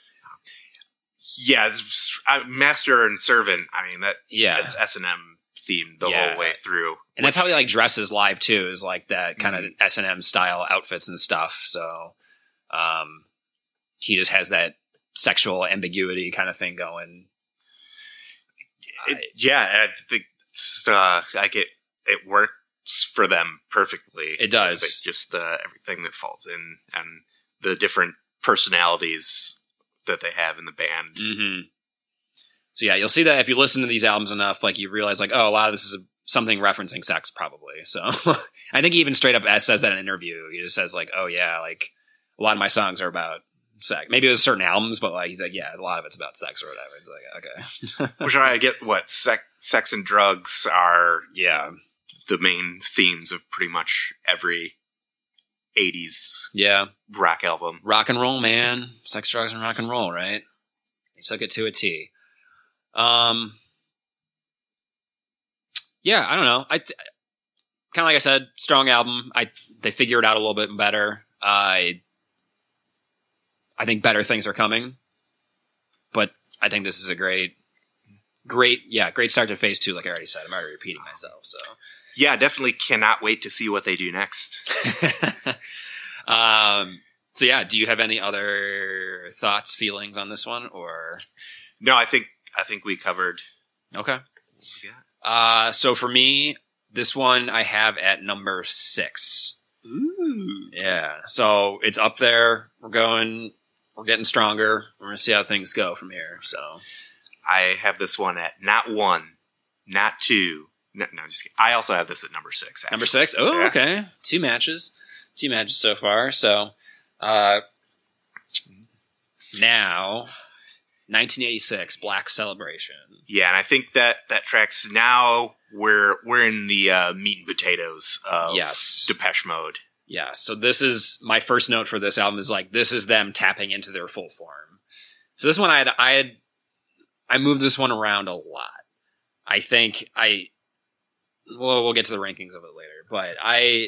Yeah, it's, uh, Master and Servant. I mean that. yeah, It's S and M themed the Yeah. whole way through, and that's how he like dresses live too. Is like that kind of Mhm. S and M style outfits and stuff. So um, he just has that sexual ambiguity kind of thing going. It, yeah, I think it's, uh, like it it works for them perfectly. It does. I think just the everything that falls in and the different personalities that they have in the band. Mm-hmm. So yeah, you'll see that if you listen to these albums enough, like you realize like, oh, a lot of this is something referencing sex probably. So I think he even straight up says that in an interview. He just says like, oh yeah, like a lot of my songs are about sex. Maybe it was certain albums, but like he's like, yeah, a lot of it's about sex or whatever. It's like, okay. Which I get what sex, sex and drugs are Yeah. the main themes of pretty much every eighties Yeah. rock album. Rock and roll, man. Sex, drugs, and rock and roll, right? He took it to a T. Um, yeah, I don't know. I th- kind of like I said, strong album. I they figure it out a little bit better. I I think better things are coming, but I think this is a great, great, yeah, great start to phase two. Like I already said, I'm already repeating myself. So Yeah, definitely cannot wait to see what they do next. um, so yeah, do you have any other thoughts, feelings on this one, or No, I think I think we covered. okay? Yeah. Uh, so for me, this one I have at number six. Ooh. Yeah, so it's up there. We're going. We're getting stronger. We're gonna see how things go from here. So I have this one at not one, not two. No, no just kidding. I also have this at number six. Actually. number six. Oh, Yeah. okay. Two matches. Two matches so far. So uh, now, nineteen eighty-six, Black Celebration. Yeah, and I think that that tracks now. We're we're in the uh, meat and potatoes of Yes. Depeche Mode. Yeah, so this is my first note for this album is like this is them tapping into their full form. So this one I had I had I moved this one around a lot. I think I well we'll get to the rankings of it later, but I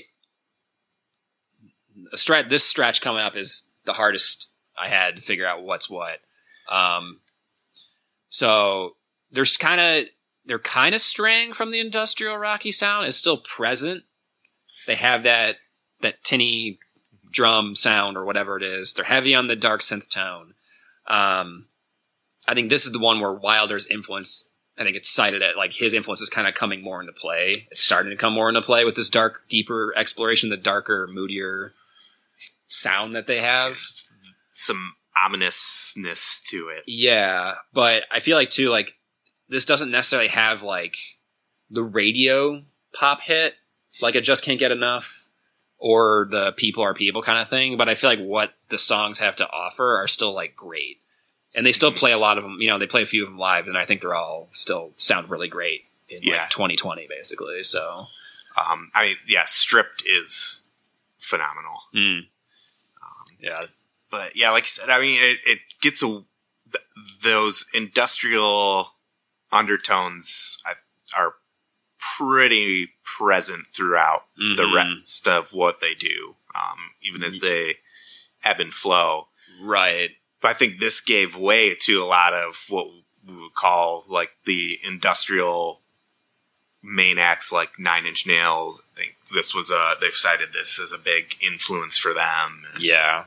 a stretch this stretch coming up is the hardest I had to figure out what's what. Um so there's kind of they're kind of straying from the industrial rocky sound. It's still present. They have that that tinny drum sound or whatever it is. They're heavy on the dark synth tone. Um, I think this is the one where Wilder's influence, I think it's cited at like his influence is kind of coming more into play. It's starting to come more into play with this dark, deeper exploration, the darker, moodier sound that they have. Some ominousness to it. Yeah, but I feel like too, like this doesn't necessarily have like the radio pop hit, like it Just Can't Get Enough or the People Are People kind of thing. But I feel like what the songs have to offer are still like great. And they still play a lot of them, you know, they play a few of them live, and I think they're all still sound really great in Yeah. like twenty twenty, basically. So, Um, I mean, yeah, Stripped is phenomenal. mm. um, yeah, But yeah, like you said, I mean, it, it gets a th- those industrial undertones I- are pretty present throughout the Mhm. rest of what they do, um, even as they ebb and flow. right. But I think this gave way to a lot of what we would call like the industrial main acts, like Nine Inch Nails. I think this was a, they've cited this as a big influence for them. And, Yeah.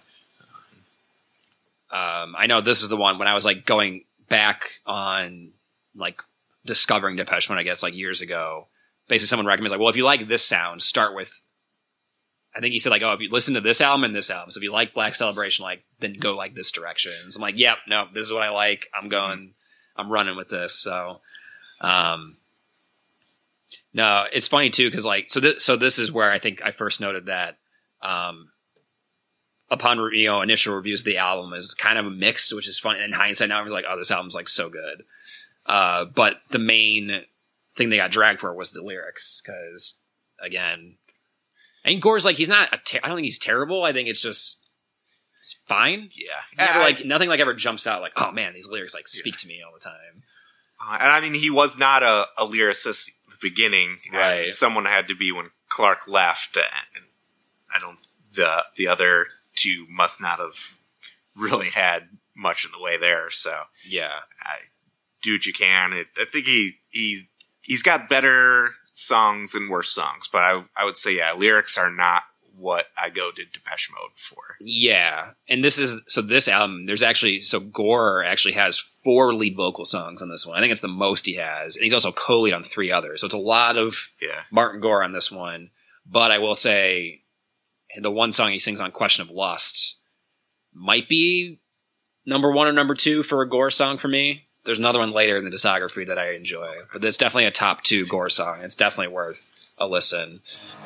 Um, I know this is the one when I was like going back on like discovering Depeche Mode, I guess like years ago. Basically, someone recommends like, well, if you like this sound, start with. I think he said like, oh, if you listen to this album and this album, so if you like Black Celebration, like then go like this direction. So I'm like, yep, no, this is what I like. I'm going, I'm running with this. So, um, no, it's funny too because like, so this, so this is where I think I first noted that, um, upon you know initial reviews of the album is kind of a mix, which is funny. In hindsight, now I'm like, oh, this album's like so good. Uh, but the main thing they got dragged for was the lyrics because again. I think Gore's like he's not. A ter- I don't think he's terrible. I think it's just it's fine. Yeah, Never, I- like nothing like ever jumps out like oh man these lyrics like speak to me all the time. Uh, and I mean, he was not a, a lyricist at the beginning. And Right. someone had to be when Clark left. And I don't. The the other two must not have really had much in the way there. So Yeah, I do what you can. It, I think he he he's got better songs and worse songs, but I I would say yeah, lyrics are not what I go to Depeche Mode for. yeah. And this is so this album. There's actually so Gore actually has four lead vocal songs on this one. I think it's the most he has, and he's also co-lead on three others. So it's a lot of Yeah, Martin Gore on this one. But I will say the one song he sings on Question of Lust might be number one or number two for a Gore song for me. There's another one later in the discography that I enjoy, but it's definitely a top two Gore song. It's definitely worth a listen.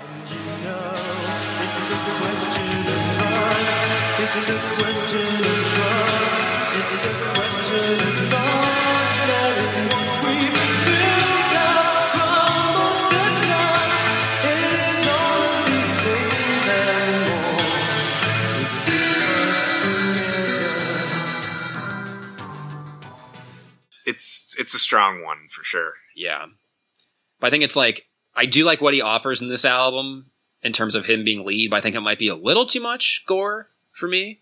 It's a question of trust. It's a question of trust. It's a question of love. Letting what we've built up crumble to dust. It is all of these things and more that keep us together. it's it's a strong one for sure. Yeah. But I think it's like, I do like what he offers in this album in terms of him being lead, but I think it might be a little too much Gore for me.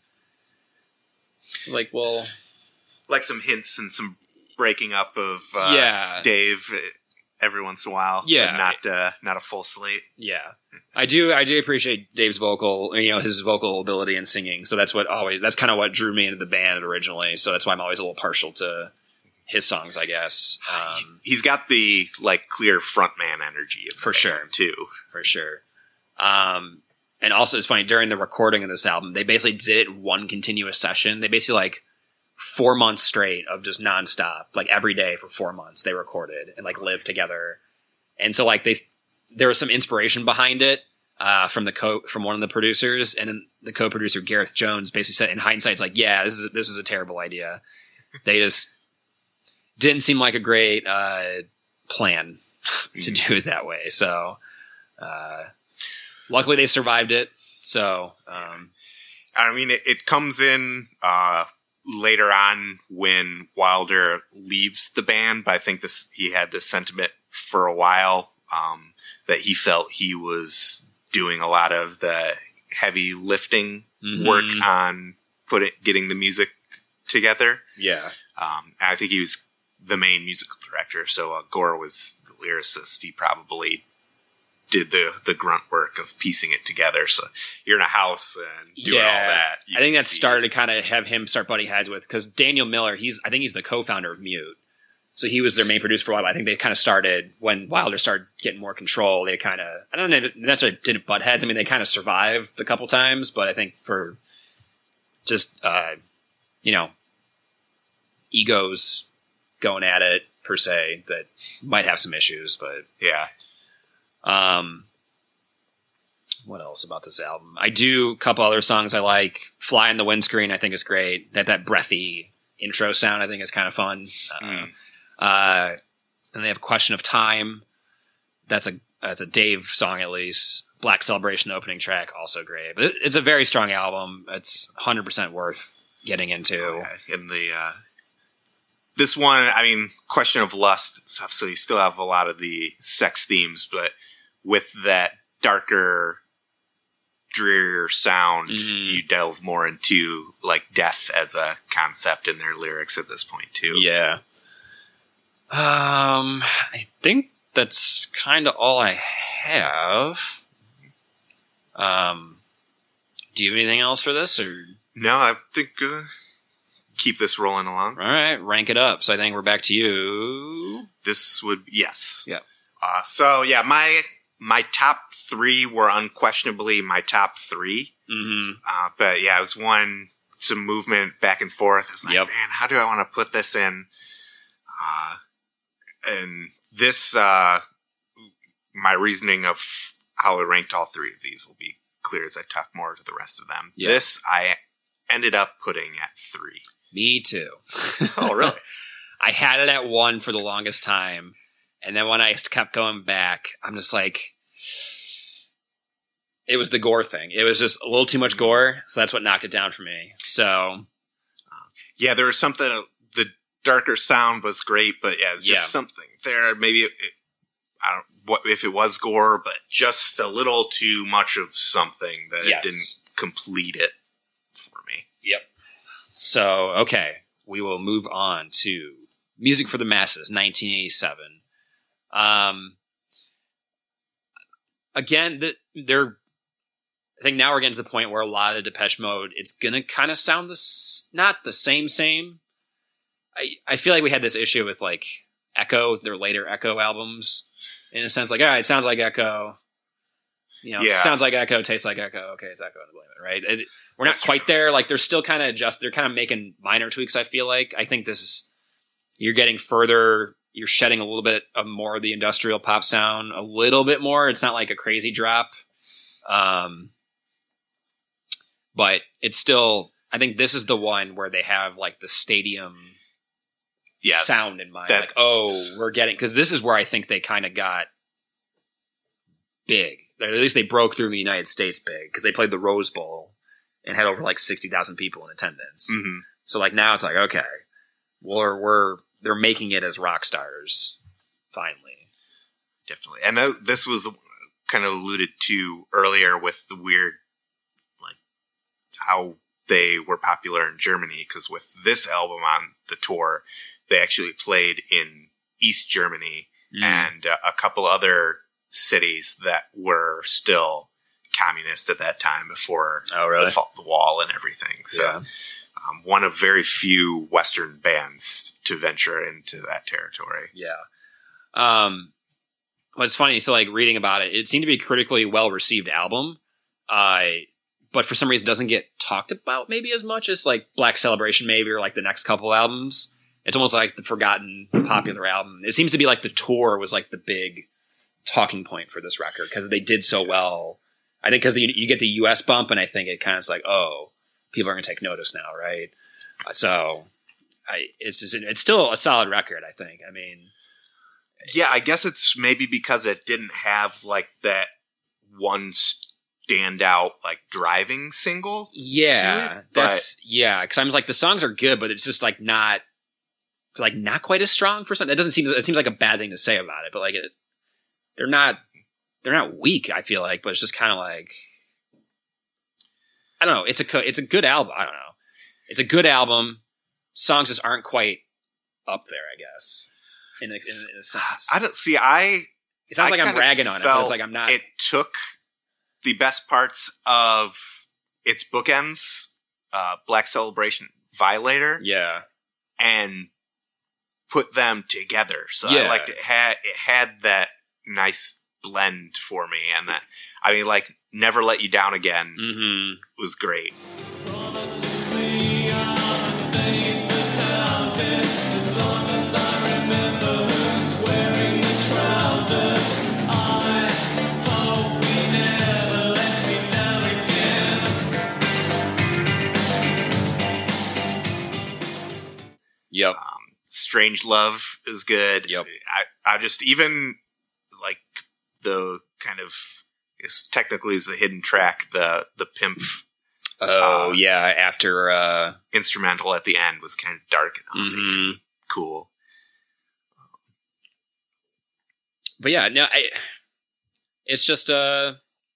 Like, well, Like some hints and some breaking up of uh, Yeah. Dave uh, every once in a while. Yeah. but not uh, not a full slate. yeah. I do, I do appreciate Dave's vocal, you know, his vocal ability and singing. So that's what always, that's kind of what drew me into the band originally. So that's why I'm always a little partial to his songs, I guess. Um, He's got the like clear frontman energy of the For band, sure. too. for sure. Um, and also it's funny, during the recording of this album, they basically did it in one continuous session. They basically like four months straight of just nonstop, like every day for four months they recorded and like lived together. And so like they, there was some inspiration behind it, uh, from the co, from one of the producers, and then the co-producer Gareth Jones basically said in hindsight, it's like, yeah, this is, this was a terrible idea. They just didn't seem like a great, uh, plan to do it that way. So, uh, luckily they survived it. So, um, I mean, it, it comes in uh, later on when Wilder leaves the band, but I think this he had this sentiment for a while um, that he felt he was doing a lot of the heavy lifting Mhm. work on put it, getting the music together. yeah. Um, and I think he was the main musical director, so uh, Gore was the lyricist. He probably did the the grunt work of piecing it together. So you're in a house and doing all that. You I think can that see- started to kind of have him start butting heads with, because Daniel Miller, he's I think he's the co-founder of Mute. So he was their main producer for a while. I think they kind of started when Wilder started getting more control. They kind of, I don't know, necessarily didn't butt heads. I mean, they kind of survived a couple times, but I think for just, uh, you know, egos going at it, per se that might have some issues, but Yeah. um, what else about this album? I do a couple other songs I like. Fly in the Windscreen, I think is great. That that breathy intro sound, I think is kind of fun. Mm. Uh, uh, and they have Question of Time. That's a that's a Dave song, at least. Black Celebration opening track, also great. But it, it's a very strong album. It's one hundred percent worth getting into. Yeah, in the uh, this one, I mean, Question of Lust and stuff. So you still have a lot of the sex themes, but with that darker, drearier sound, Mhm. you delve more into like death as a concept in their lyrics at this point too. Yeah. Um, I think that's kind of all I have. Um, do you have anything else for this, or No, I think uh, keep this rolling along. all right, rank it up? So I think we're back to you. This would yes. Yeah. Uh, so yeah, my my top three were unquestionably my top three. Mm-hmm. Uh, but yeah, it was one some movement back and forth. It's like, Yep. man, how do I want to put this in? Uh, and this, uh, my reasoning of how I ranked all three of these will be clear as I talk more to the rest of them. Yeah. This I ended up putting at three. Me too. Oh, really? I had it at one for the longest time, and then when I kept going back, I'm just like, it was the gore thing. It was just a little too much gore, so that's what knocked it down for me. So Yeah, there was something. The darker sound was great, but yeah, it's just Yeah. something there. Maybe it, it, I don't what if it was gore, but just a little too much of something that Yes. it didn't complete it for me. Yep. So, okay. We will move on to Music for the Masses, nineteen eighty-seven. Um, again, the, they're, I think now we're getting to the point where a lot of the Depeche Mode, it's going to kind of sound this, not the same, same. I, I feel like we had this issue with like Echo, their later Echo albums, in a sense, like, all right, it sounds like Echo. You know, Yeah. sounds like Echo, tastes like Echo. Okay, it's Echo to blame it, right? It, we're not That's quite true. there. Like, they're still kind of just, they're kind of making minor tweaks, I feel like. I think this is, you're getting further, you're shedding a little bit of more of the industrial pop sound, a little bit more. It's not like a crazy drop. Um, but it's still, I think this is the one where they have like the stadium Yeah, sound in mind. that- Like, oh, we're getting, because this is where I think they kind of got big. Or at least they broke through in the United States big, because they played the Rose Bowl and had over like sixty thousand people in attendance. hmm So like now it's like, okay, we're, we're, they're making it as rock stars finally. definitely. And th- this was kind of alluded to earlier with the weird, like how they were popular in Germany. Because with this album on the tour, they actually played in East Germany Mm. and uh, a couple other cities that were still communist at that time before Oh, really? the fall of the wall and everything. So Yeah. um, one of very few Western bands to venture into that territory. Yeah. Um, what's funny, so like reading about it, it seemed to be a critically well received album. Uh, but for some reason doesn't get talked about maybe as much as like Black Celebration maybe, or like the next couple albums. It's almost like the forgotten popular album. It seems to be like the tour was like the big talking point for this record because they did so well. I think because you get the U S bump, and I think it kind of is like, oh, people are going to take notice now, right? So I, it's just, it's still a solid record, I think. I mean, Yeah, I guess it's maybe because it didn't have like that one standout like driving single. yeah, to it, that's yeah. Because I'm like the songs are good, but it's just like not like not quite as strong for something. It doesn't seem. It seems like a bad thing to say about it, but like it, they're not. They're not weak. I feel like, but it's just kind of like I don't know. It's a co- it's a good album. I don't know. It's a good album. Songs just aren't quite up there, I guess. In a, in, a- in a sense, I don't see. I it sounds I like I'm kinda ragging on it, but felt it's like I'm not. It took the best parts of its bookends, uh, Black Celebration, Violator, yeah, and put them together. So Yeah. I liked it. Had it had that nice blend for me, and that I mean, like Never Let You Down Again mm-hmm. was great. Promises me are the safest houses as long as I remember Strange Love is good. Yep. I, I just, even like the kind of, I guess technically is the hidden track, the, the Pimp. Oh, uh, yeah. After, uh, instrumental at the end was kind of dark and haunting mm-hmm. and cool. But yeah, no, I, it's just, uh,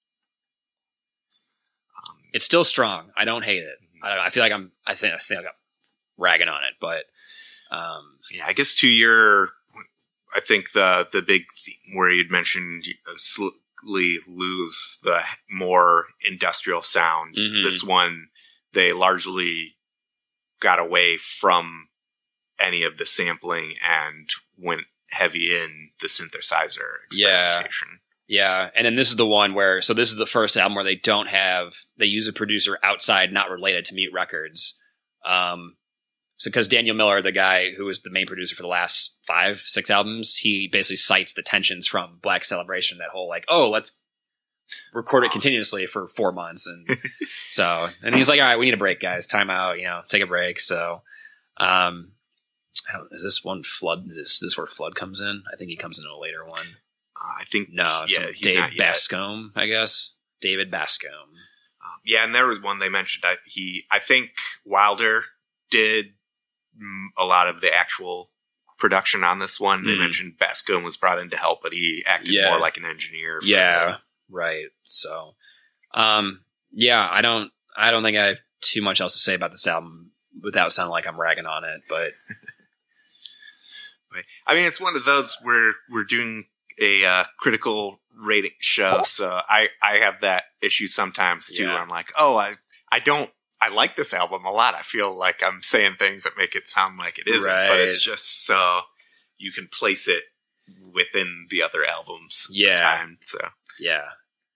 Um, it's still strong. I don't hate it. I don't know. I feel like I'm, I think, I think I'm ragging on it, but, um, yeah, I guess to your, I think the, the big theme where you'd mentioned you slowly lose the more industrial sound. Mhm. This one, they largely got away from any of the sampling and went heavy in the synthesizer Yeah. experimentation. yeah. And then this is the one where, so this is the first album where they don't have, they use a producer outside, not related to Mute Records. Um, so because Daniel Miller, the guy who was the main producer for the last five, six albums, he basically cites the tensions from Black Celebration, that whole like, oh, let's record it continuously for four months. And so, and he's like, all right, we need a break, guys. Time out, you know, take a break. So, um, I don't, is this one Flood? Is this where Flood comes in? I think he comes into a later one. Uh, I think, No, yeah, some he's Dave not yet. Bascombe, I guess. David Bascombe. Um, yeah, and there was one they mentioned. I, he, I think Wilder did mm, a lot of the actual production on this one. They Mm. mentioned Bascombe was brought in to help, but he acted Yeah. more like an engineer. for Yeah, the- right. So, um, yeah, I don't, I don't think I have too much else to say about this album without sounding like I'm ragging on it. But but, I mean, it's one of those where we're doing a uh, critical rating show, so I, I have that issue sometimes too. Yeah. Where I'm like, oh, I, I don't. I like this album a lot. I feel like I'm saying things that make it sound like it isn't, but it's Right. just so you can place it within the other albums. at the Yeah. time, so yeah,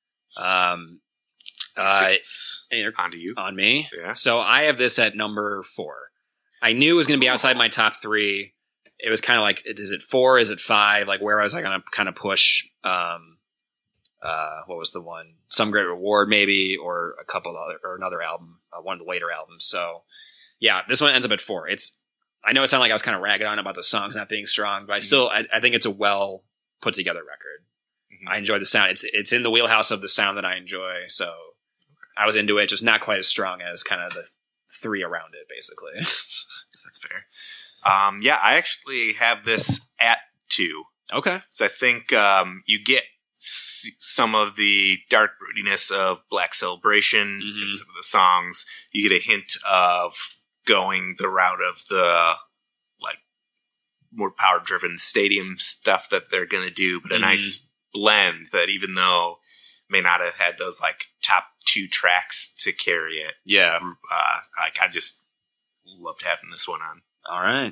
um, I uh, think it's any other- onto you. on me. Yeah. So I have this at number four. I knew it was going to be outside my top three. It was kind of like, is it four? Is it five? Like, where was I going to kind of push? Um, uh, what was the one? Some Great Reward, maybe, or a couple other, or another album, uh, one of the later albums. So, yeah, this one ends up at four. It's, I know it sounded like I was kind of ragging on about the songs not being strong, but I still, I, I think it's a well put together record. Mhm. I enjoy the sound. It's it's in the wheelhouse of the sound that I enjoy. So I was into it, just not quite as strong as kind of the three around it, basically. That's fair. Um, yeah, I actually have this at two. Okay. So I think um, you get s- some of the dark broodiness of Black Celebration Mhm. in some of the songs. You get a hint of going the route of the like more power driven stadium stuff that they're going to do, but a Mhm. nice blend that even though may not have had those like top two tracks to carry it, Yeah. uh, like I just loved having this one on. All right.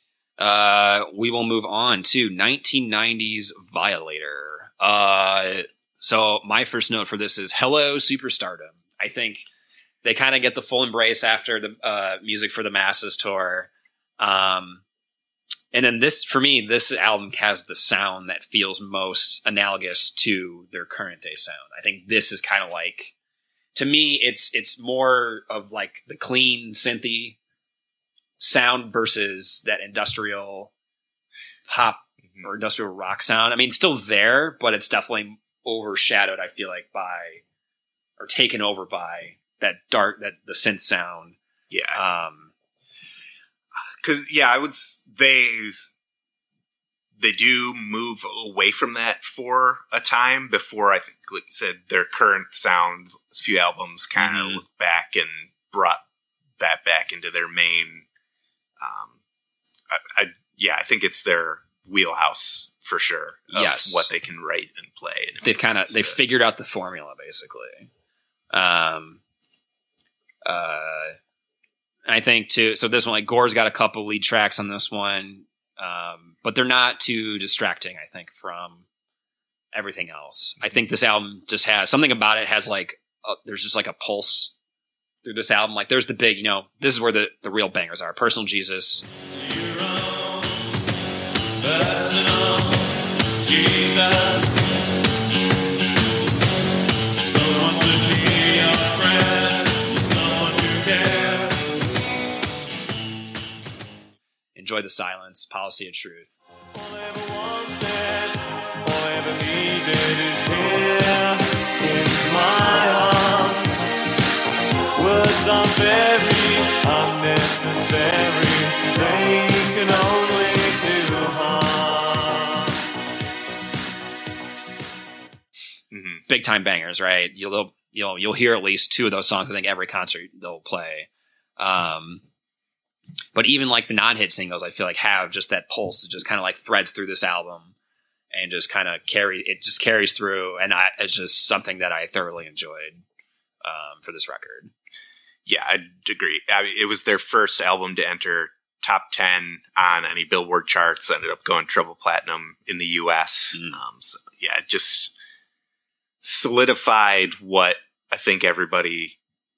Uh, we will move on to nineteen nineties Violator. Uh, so my first note for this is Hello Superstardom. I think they kind of get the full embrace after the uh, Music for the Masses tour. Um, and then this, for me, this album has the sound that feels most analogous to their current day sound. I think this is kind of like, to me, it's it's more of like the clean synthy sound versus that industrial pop Mhm. or industrial rock sound. I mean, it's still there, but it's definitely overshadowed, I feel like, by or taken over by that dark, that the synth sound. Yeah. Um, Cause yeah, I would, s- they, they do move away from that for a time before I think, like you said, their current sound, a few albums kind of Mhm. looked back and brought that back into their main, um, I, I, yeah, I think it's their wheelhouse for sure. Of Yes. what they can write and play. And it they've makes kind of sense they've to- figured out the formula, basically. Um, uh, I think too. So this one, like Gore's got a couple lead tracks on this one, um, but they're not too distracting. I think from everything else. I think this album just has something about it. Has like a, there's just like a pulse through this album. Like there's the big, you know, this is where the the real bangers are. Personal Jesus. Personal Jesus. Someone to be your friend. Someone who cares. Enjoy the Silence, Policy of Truth. All I ever wanted, all I ever needed is here in my arms. Words are very unnecessary, they can only do harm. Mhm. Big time bangers, right? You'll you'll you'll hear at least two of those songs. I think every concert they'll play. Um, but even like the non-hit singles, I feel like have just that pulse that just kind of like threads through this album and just kind of carry it just carries through. And I, it's just something that I thoroughly enjoyed um, for this record. Yeah, I'd agree. I mean, it was their first album to enter top ten on any Billboard charts. Ended up going triple platinum in the U S. Mm. Um, so yeah, it just solidified what I think everybody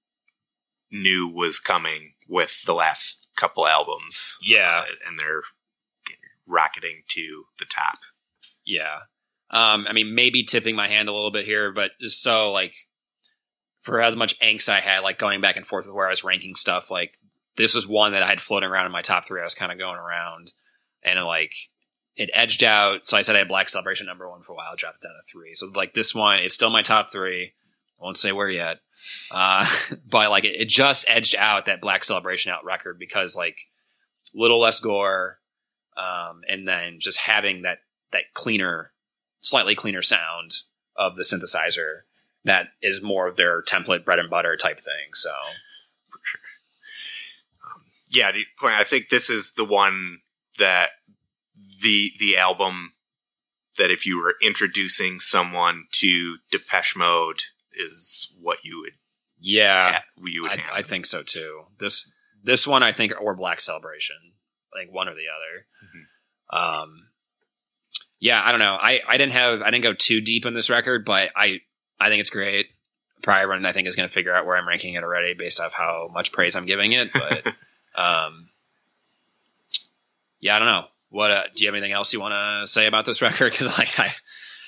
knew was coming with the last couple albums. Yeah. Uh, and they're rocketing to the top. Yeah. Um, I mean, maybe tipping my hand a little bit here, but just so like for as much angst I had, like going back and forth with where I was ranking stuff, like this was one that I had floating around in my top three. I was kind of going around and it, like it edged out. So I said I had Black Celebration number one for a while, dropped it down to three. So like this one, it's still my top three. I won't say where yet. Uh, but like it, it just edged out that Black Celebration out record because like little less gore. Um, and then just having that, that cleaner, slightly cleaner sound of the synthesizer that is more of their template bread and butter type thing. So For sure. Um, yeah, the point, I think this is the one that the, the album that if you were introducing someone to Depeche Mode is what you would, yeah, you would I, have. I think so too. This, this one, I think, or Black Celebration, I think one or the other. Mm-hmm. Um, yeah, I don't know. I, I didn't have, I didn't go too deep in this record, but I, I think it's great. Probably everyone I think is going to figure out where I'm ranking it already based off how much praise I'm giving it. But, um, yeah, I don't know. What, uh, do you have anything else you want to say about this record? Cause like I,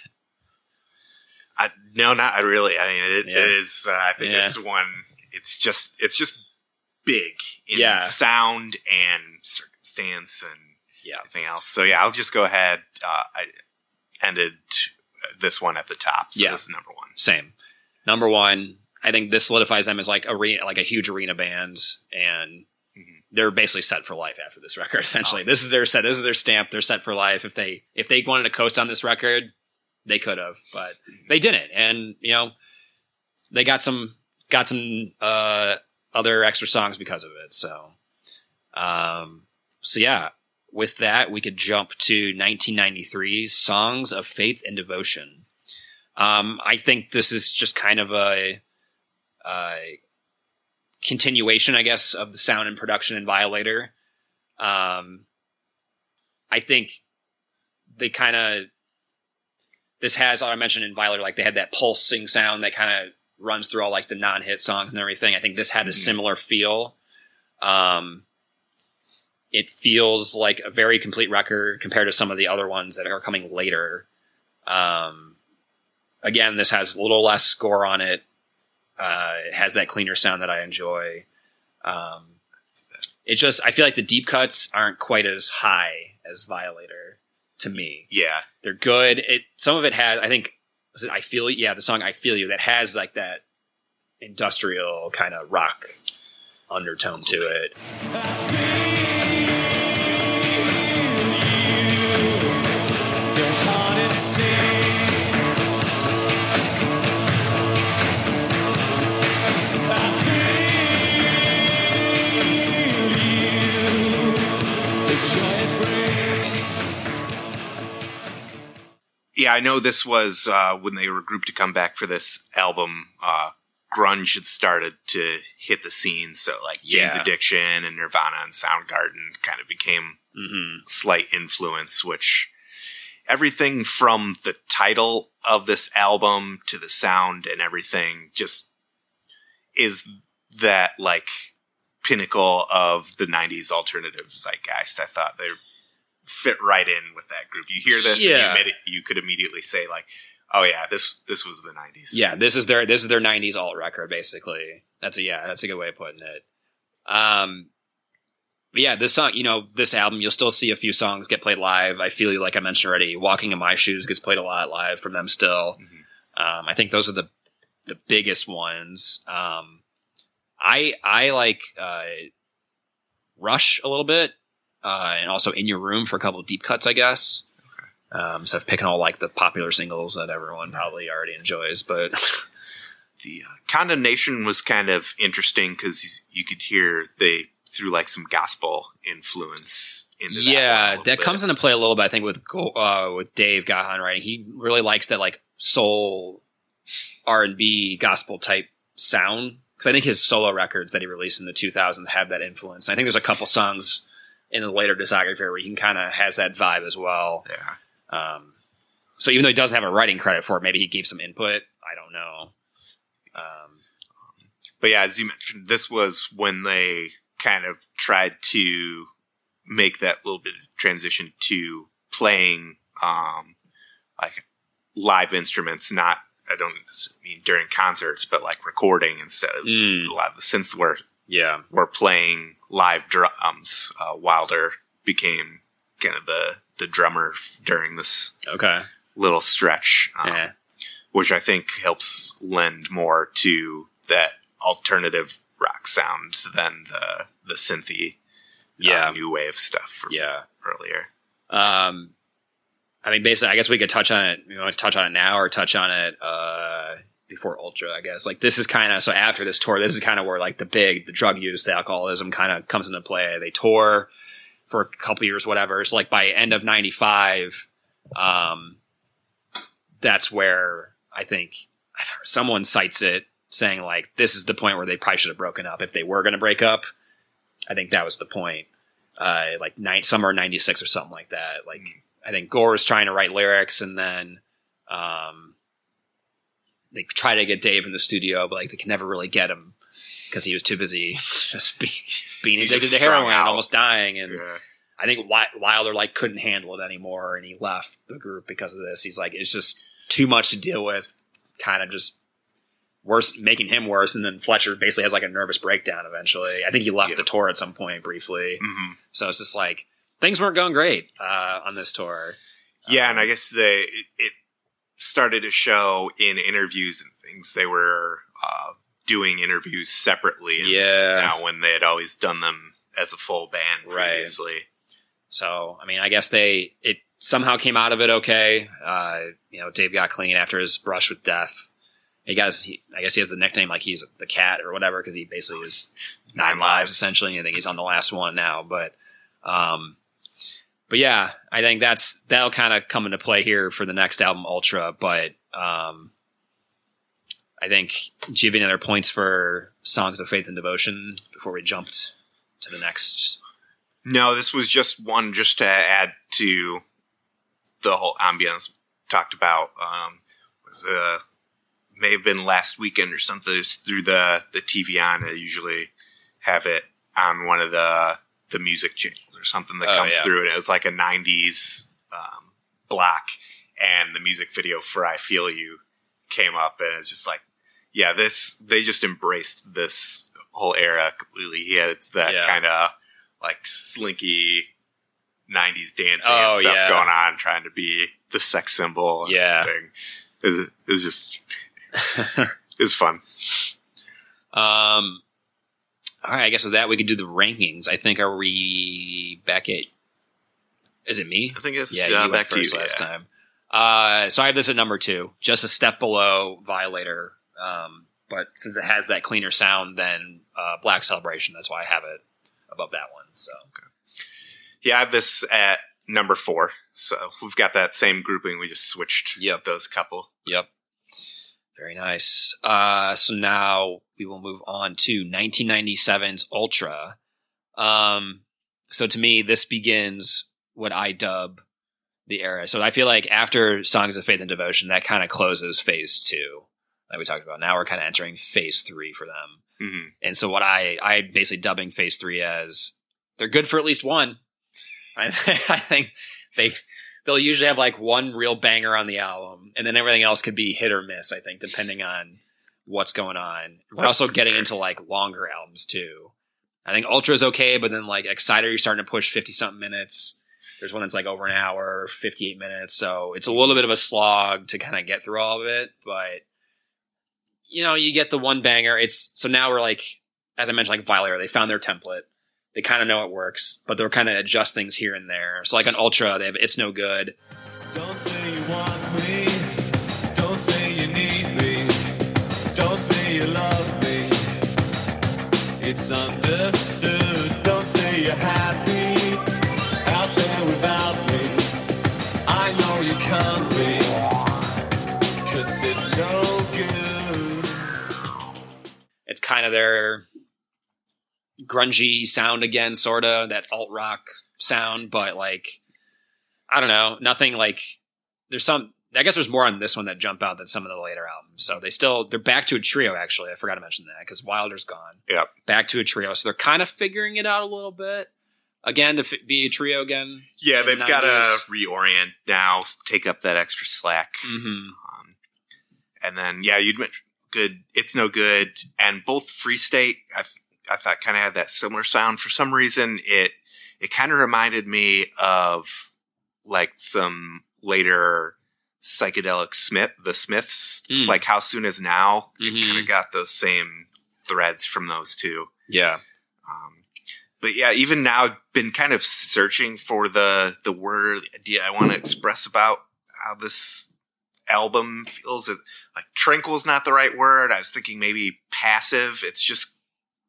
I, no, not really. I mean, it, Yeah. it is. Uh, I think Yeah. it's one. It's just. It's just big in Yeah. sound and circumstance and Yeah. everything else. So yeah, I'll just go ahead. Uh, I ended this one at the top. So Yeah. this is number one. Same. Number one, I think this solidifies them as like arena, like a huge arena band, and Mhm. they're basically set for life after this record. Essentially, Oh. this is their set. This is their stamp. They're set for life. If they if they wanted to coast on this record, they could have, but they didn't. And you know, they got some got some uh, other extra songs because of it. So, um, so yeah. With that, we could jump to nineteen ninety-three's Songs of Faith and Devotion. Um, I think this is just kind of a, a continuation, I guess, of the sound and production in Violator. Um, I think they kind of, this has, I mentioned in Violator, like they had that pulsing sound that kind of runs through all like the non-hit songs and everything. I think this had a Mhm. similar feel. Um, it feels like a very complete record compared to some of the other ones that are coming later. Um, Again, this has a little less score on it. Uh, it has that cleaner sound that I enjoy. Um, it just, I feel like the deep cuts aren't quite as high as Violator to me. Yeah. They're good. It some of it has, I think, was it I Feel You? Yeah, the song I Feel You that has like that industrial kind of rock undertone to it. Your heart it sings. I feel you. The joy it brings. Yeah, I know this was uh, when they were grouped to come back for this album. Uh, grunge had started to hit the scene, so like Jane's Yeah. Addiction and Nirvana and Soundgarden kind of became Mm-hmm. slight influence. Which everything from the title of this album to the sound and everything just is that like pinnacle of the nineties alternative zeitgeist. I thought they fit right in with that group. You hear this, Yeah. and you, immedi- you could immediately say like, "Oh yeah, this this was the nineties." Yeah, this is their this is their nineties alt record basically. That's a yeah, that's a good way of putting it. Um, but yeah, this song, you know, this album, you'll still see a few songs get played live. I feel like I mentioned already, Walking in My Shoes gets played a lot live from them still. Mm-hmm. Um, I think those are the the biggest ones. Um, I I like uh, Rush a little bit, uh, and also In Your Room for a couple of deep cuts, I guess. Okay. Um, instead of picking all like the popular singles that everyone probably already enjoys, but the uh, Condemnation was kind of interesting because you could hear they threw like some gospel influence into that. Yeah, that bit. comes into play a little bit. I think with uh, with Dave Gahan writing, he really likes that like soul R and B gospel type sound. Because I think his solo records that he released in the two thousands have that influence. And I think there's a couple songs in the later discography where he kind of has that vibe as well. Yeah. Um, so even though he doesn't have a writing credit for it, maybe he gave some input. I don't know. Um, but yeah, as you mentioned, this was when they kind of tried to make that little bit of transition to playing um, like live instruments, not I don't mean during concerts, but like recording instead of mm. a lot of the synths were yeah were playing live drums. Uh, Wilder became kind of the the drummer during this okay little stretch, um, yeah. which I think helps lend more to that alternative rock sound than the the synthy, yeah uh, new wave stuff from yeah earlier. Um. I mean, basically, I guess we could touch on it. You want to touch on it now or touch on it uh, before Ultra, I guess. Like, this is kind of, so after this tour, this is kind of where, like, the big, the drug use, the alcoholism kind of comes into play. They tour for a couple years, whatever. It's like by end of ninety-five, um, that's where I think someone cites it saying, like, this is the point where they probably should have broken up. If they were going to break up, I think that was the point. Uh, like, nine, summer ninety-six or something like that. Like, mm-hmm. I think Gore was trying to write lyrics, and then um, they tried to get Dave in the studio, but like they could never really get him because he was too busy just be, being He's addicted just to heroin out. and almost dying. And Yeah. I think Wilder like couldn't handle it anymore, and he left the group because of this. He's like, it's just too much to deal with, kind of just worse, making him worse. And then Fletcher basically has like a nervous breakdown eventually. I think he left Yeah. the tour at some point briefly. Mm-hmm. So it's just like, things weren't going great uh, on this tour. Yeah, um, and I guess they it, it started to show in interviews and things. They were uh, doing interviews separately. And Yeah. now when they had always done them as a full band Right. previously. So, I mean, I guess they it somehow came out of it okay. Uh, you know, Dave got clean after his brush with death. He got his, he, I guess he has the nickname like he's the cat or whatever because he basically is nine, Nine lives, lives. essentially. I think he's on the last one now, but. Um, But yeah, I think that's that'll kind of come into play here for the next album, Ultra. But um, I think, do you have any other points for Songs of Faith and Devotion before we jumped to the next? No, this was just one just to add to the whole ambience talked about. Um, was uh, may have been last weekend or something. It's through the the T V on. I usually have it on one of the the music channels or something that Oh, comes yeah. through, and it was like a nineties um, block, and the music video for "I Feel You" came up, and it's just like, yeah, this they just embraced this whole era completely. Yeah, it's that Yeah. kind of like slinky nineties dancing Oh, and stuff yeah. going on, trying to be the sex symbol. and Yeah. thing. It was just it was fun. Um, all right, I guess with that we could do the rankings. I think are we back at? Is it me? I think it's Yeah, uh, you went back to first you last yeah. time. Uh, so I have this at number two, just a step below Violator. Um, but since it has that cleaner sound than uh, Black Celebration, that's why I have it above that one. So Yeah, I have this at number four. So we've got that same grouping. We just switched Yep. those couple. Yep. Very nice. Uh, so now we will move on to nineteen ninety-seven's Ultra. Um, so to me, this begins what I dub the era. So I feel like after Songs of Faith and Devotion, that kind of closes phase two, like we talked about. Now we're kind of entering phase three for them. Mm-hmm. And so what I, I basically dubbing phase three as they're good for at least one. I, I think they, they'll usually have like one real banger on the album, and then everything else could be hit or miss, I think, depending on what's going on. We're That's also pretty getting fair. into like longer albums too. I think Ultra is okay, but then like Exciter, you're starting to push fifty something minutes. There's one that's like over an hour, fifty-eight minutes. So it's a little bit of a slog to kind of get through all of it. But, you know, you get the one banger. It's so now we're like, as I mentioned, like Violator, they found their template. They kind of know it works, but they're kind of adjust things here and there. So like on Ultra, they have It's No Good. Don't say you want me. Don't say you need me. Don't say you love me. It's understood. Don't say you're happy out there without me. I know you can't be, 'cause it's no good. It's kind of their grungy sound again, sort of that alt rock sound, but like, I don't know, nothing like there's some, I guess there's more on this one that jump out than some of the later albums. So they still, they're back to a trio actually. I forgot to mention that because Wilder's gone. Yep. Back to a trio. So they're kind of figuring it out a little bit again to f- be a trio again. Yeah, they've got to nineties. reorient now, take up that extra slack. Mm-hmm. Um, and then, yeah, you'd mentioned good. It's No Good. And both Free State, I, I thought kind of had that similar sound. For some reason, it, it kind of reminded me of like some later psychedelic Smith, the Smiths, Mm. like How Soon Is Now. Mhm. It kind of got those same threads from those two. Yeah. Um, but yeah, even now, I've been kind of searching for the the word, the idea I want to express about how this album feels. It, like tranquil's not the right word. I was thinking maybe passive. It's just,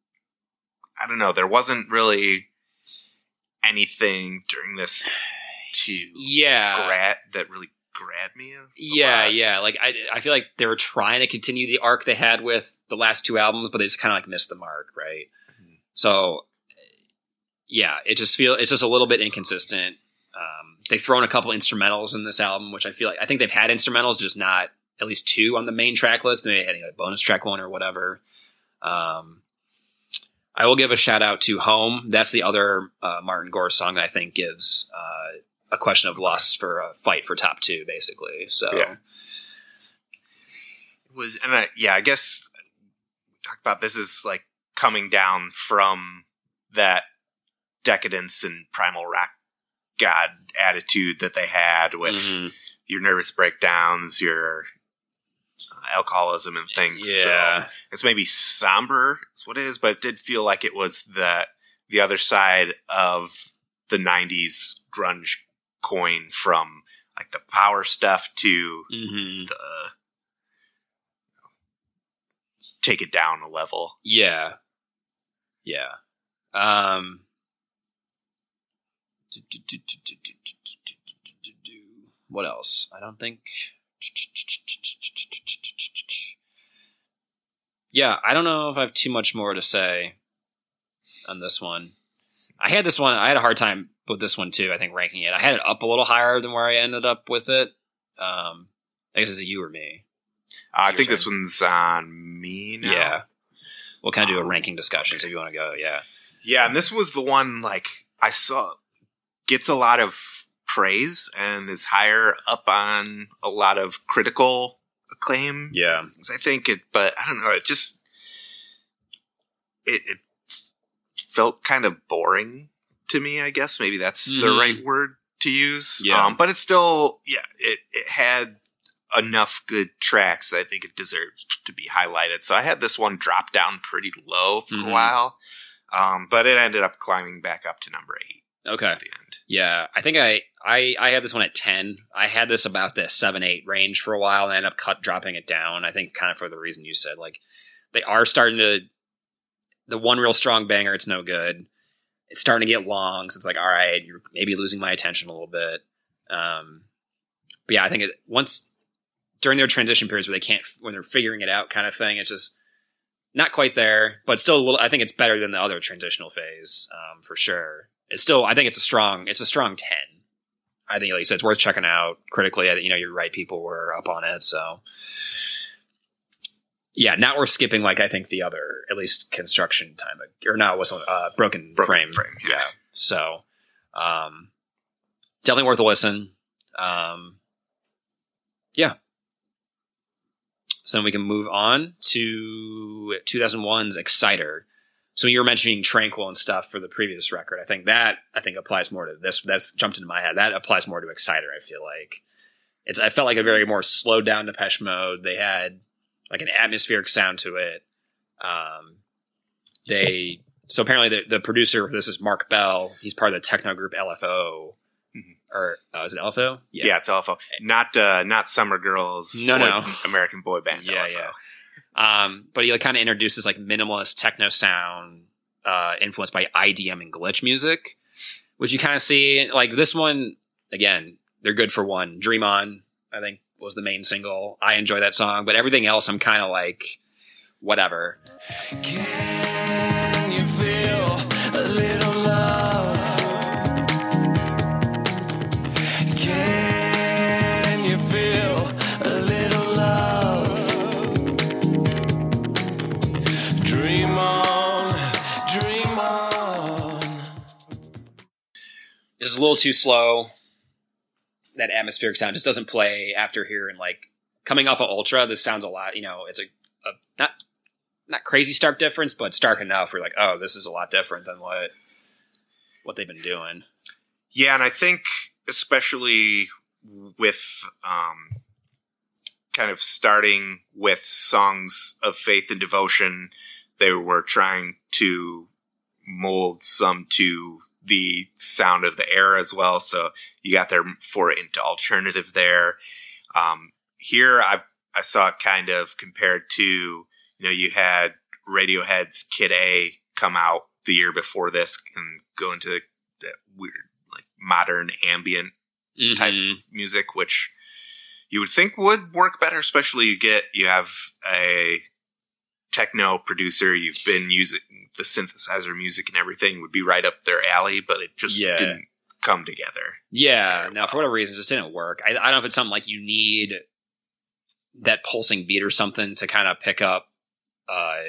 I don't know. There wasn't really anything during this to Yeah. grab that really grabbed me. A, a Yeah, lot. yeah. Like I, I feel like they were trying to continue the arc they had with the last two albums, but they just kind of like missed the mark, right? Mhm. So, yeah, it just feel it's just a little bit inconsistent. Um, they've thrown a couple instrumentals in this album, which I feel like I think they've had instrumentals, just not at least two on the main track list. They had a bonus track one or whatever. Um, I will give a shout out to Home. That's the other uh, Martin Gore song that I think gives uh, a question of lust for a fight for top two, basically. So, Yeah. It was, and I, yeah, I guess talk about this is like coming down from that decadence and primal rock god attitude that they had with Mhm. your nervous breakdowns, your uh, alcoholism and things. Yeah. So it's maybe somber is what it is, but it did feel like it was the, the other side of the nineties grunge coin, from like the power stuff to Mhm. the take it down a level. Yeah. Yeah. Um, what else? I don't think. Yeah, I don't know if I have too much more to say on this one. I had this one, I had a hard time with this one too, I think, ranking it. I had it up a little higher than where I ended up with it. Um, I guess it's a you or me. Uh, I Your think turn. this one's on me now. Yeah. We'll kind of do a Um, ranking discussion, so if you want to go, yeah. Yeah, and this was the one, like, I saw gets a lot of praise and is higher up on a lot of critical acclaim. Yeah. I think it, but I don't know, it just, it, it felt kind of boring to me, I guess. Maybe that's the Mhm. right word to use. Yeah. Um, but it's still, yeah, it, it had enough good tracks that I think it deserves to be highlighted. So I had this one drop down pretty low for Mhm. a while. Um, but it ended up climbing back up to number eight Okay. at the end. Yeah, I think I, I I have this one at ten. I had this about the seven eight range for a while, and I ended up cut dropping it down. I think kind of for the reason you said, like they are starting to the one real strong banger. It's No Good. It's starting to get long, so it's like, all right, you're maybe losing my attention a little bit. Um, but yeah, I think it once during their transition periods where they can't when they're figuring it out, kind of thing. It's just not quite there, but still a little. I think it's better than the other transitional phase, um, for sure. It's still, I think it's a strong, it's a strong ten. I think, like you said, it's worth checking out critically. I, you know, you're right. People were up on it. So yeah, not worth skipping. Like I think the other, at least Construction Time, or no, it wasn't, uh, Broken, Broken Frame. Frame, yeah. Yeah. So, um, definitely worth a listen. Um, yeah. So then we can move on to two thousand one's Exciter. So you were mentioning Tranquil and stuff for the previous record. I think that I think applies more to this. That's jumped into my head. That applies more to Exciter. I feel like it's. I felt like a very more slowed down Depeche Mode. They had like an atmospheric sound to it. Um, they so apparently the, the producer for this is Mark Bell. He's part of the techno group L F O. Mm-hmm. Or uh, is it L F O? Yeah. yeah, it's L F O. Not uh, not Summer Girls. No, boy, no, American boy band. Yeah, L F O. yeah. Um, but he like, kind of introduces like minimalist techno sound, uh, influenced by I D M and glitch music, which you kind of see like this one again. They're good for one. Dream On, I think, was the main single. I enjoy that song, but everything else, I'm kind of like, whatever. Can you feel a little love? Can you feel a little love? Dream on, dream on. It's a little too slow. That atmospheric sound just doesn't play after hearing like coming off of Ultra. This sounds a lot, you know, it's a, a not not crazy stark difference, but stark enough. We're like, oh, this is a lot different than what what they've been doing. Yeah, and I think especially with um, kind of starting with songs of faith and devotion, they were trying to mold some to the sound of the era as well. So you got their foray into alternative there. Um, here I I saw it kind of compared to, you know, you had Radiohead's Kid A come out the year before this and go into that weird, like modern ambient mm-hmm. type of music, which you would think would work better, especially you get, you have a techno producer, you've been using the synthesizer music and everything would be right up their alley, but it just yeah. didn't come together. Yeah, no, for whatever reason, it just didn't work. I, I don't know if it's something like you need that pulsing beat or something to kind of pick up uh,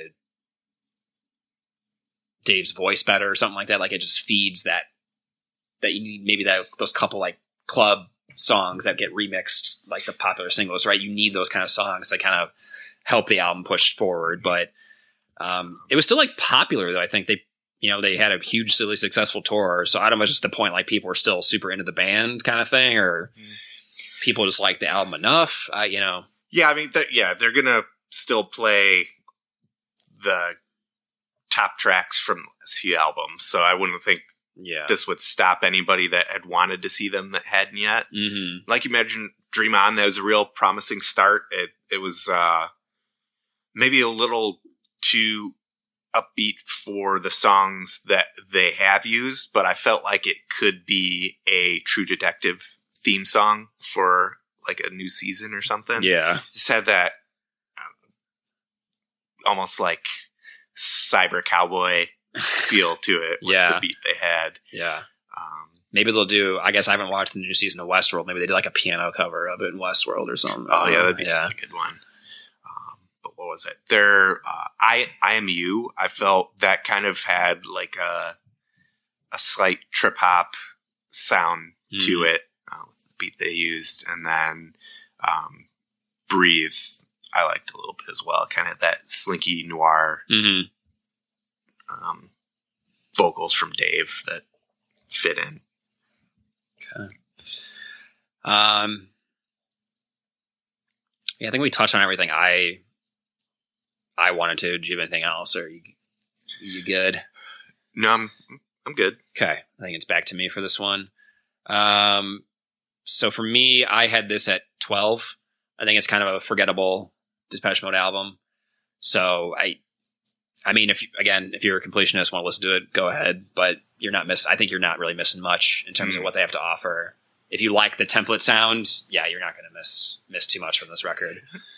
Dave's voice better or something like that. Like it just feeds that, that you need maybe that those couple like club songs that get remixed, like the popular singles, right? You need those kind of songs that kind of help the album push forward. But um, it was still like popular though. I think they, you know, they had a hugely successful tour. So I don't know, just the point, like people were still super into the band kind of thing, or mm. people just like the album enough. Uh, you know? Yeah. I mean, th- yeah, they're going to still play the top tracks from the last few albums. So I wouldn't think yeah. this would stop anybody that had wanted to see them that hadn't yet. Mm-hmm. Like you mentioned, Dream On, that was a real promising start. It, it was, uh, maybe a little too upbeat for the songs that they have used, but I felt like it could be a True Detective theme song for like a new season or something. Yeah. Just had that um, almost like cyber cowboy feel to it with yeah. the beat they had. Yeah. Um, Maybe they'll do, I guess I haven't watched the new season of Westworld. Maybe they did like a piano cover of it in Westworld or something. Oh yeah, that'd be yeah. a good one. But what was it? Their uh, I I Am You. I felt that kind of had like a a slight trip hop sound mm. to it, uh, with the beat they used, and then um, Breathe. I liked a little bit as well. Kind of that slinky noir mm-hmm. um, vocals from Dave that fit in. Okay. Um. Yeah, I think we touched on everything. I. I wanted to. Do you have anything else, or are you, are you good? No, I'm I'm good. Okay, I think it's back to me for this one. Um, so for me, I had this at twelve. I think it's kind of a forgettable Depeche Mode album. So I, I mean, if you, again, if you're a completionist, want to listen to it, go ahead. But you're not miss. I think you're not really missing much in terms mm. of what they have to offer. If you like the template sound, yeah, you're not going to miss miss too much from this record.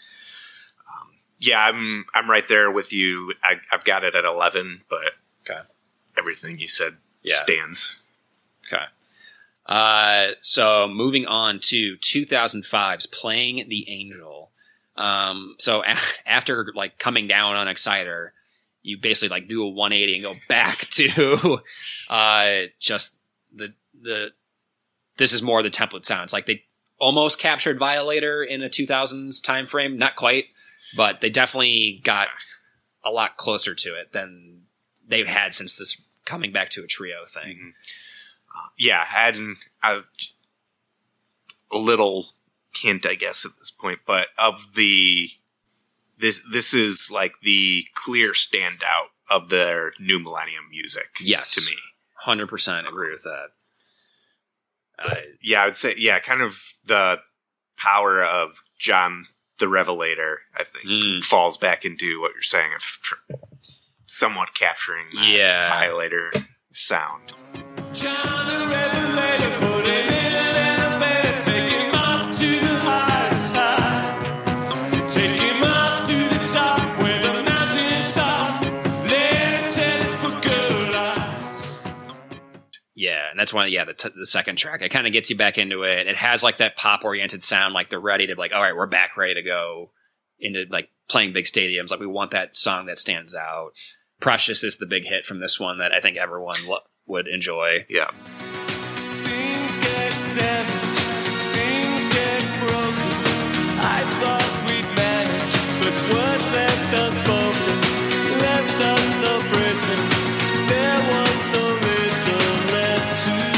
Yeah, I'm I'm right there with you. I, I've got it at eleven, but okay. everything you said yeah. stands. Okay. Uh, so moving on to two thousand five's Playing the Angel. Um, so a- after like coming down on Exciter, you basically like do a one eighty and go back to uh, just the the. This is more the template sounds. Like they almost captured Violator in a two thousands time frame, not quite. But they definitely got a lot closer to it than they've had since this coming back to a trio thing. Mm-hmm. Uh, yeah, adding uh, just a little hint, I guess, at this point, but of the this this is like the clear standout of their new millennium music. Yes, to me, one hundred percent agree with that. Uh, yeah, I would say yeah, kind of the power of John the Revelator, I think, Mm. falls back into what you're saying of tr- somewhat capturing that Yeah. Violator sound. John the Revelator, put him in an elevator, take him up to the high side, take him up to the top where the mountains stop, let him tell his book of lies. Yeah, and that's one. Yeah, the t- the second track, it kind of gets you back into it. It has like that pop oriented sound, like they're ready to like, all right, we're back, ready to go into like playing big stadiums. Like we want that song that stands out. Precious is the big hit from this one that I think everyone lo- would enjoy. Yeah. Things get damaged, things get broken. I thought we'd manage, but words left unspoken, left us so brittle. There was so little left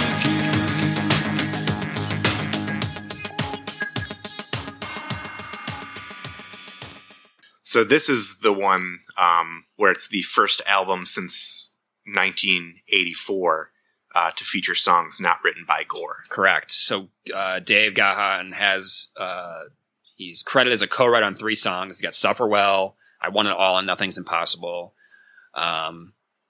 to give. So this is the one um, where it's the first album since nineteen eighty-four uh, to feature songs not written by Gore. Correct. So uh, Dave Gahan has uh, he's credited as a co-writer on three songs. He's got "Suffer Well," "I Want It All," and "Nothing's Impossible." Um,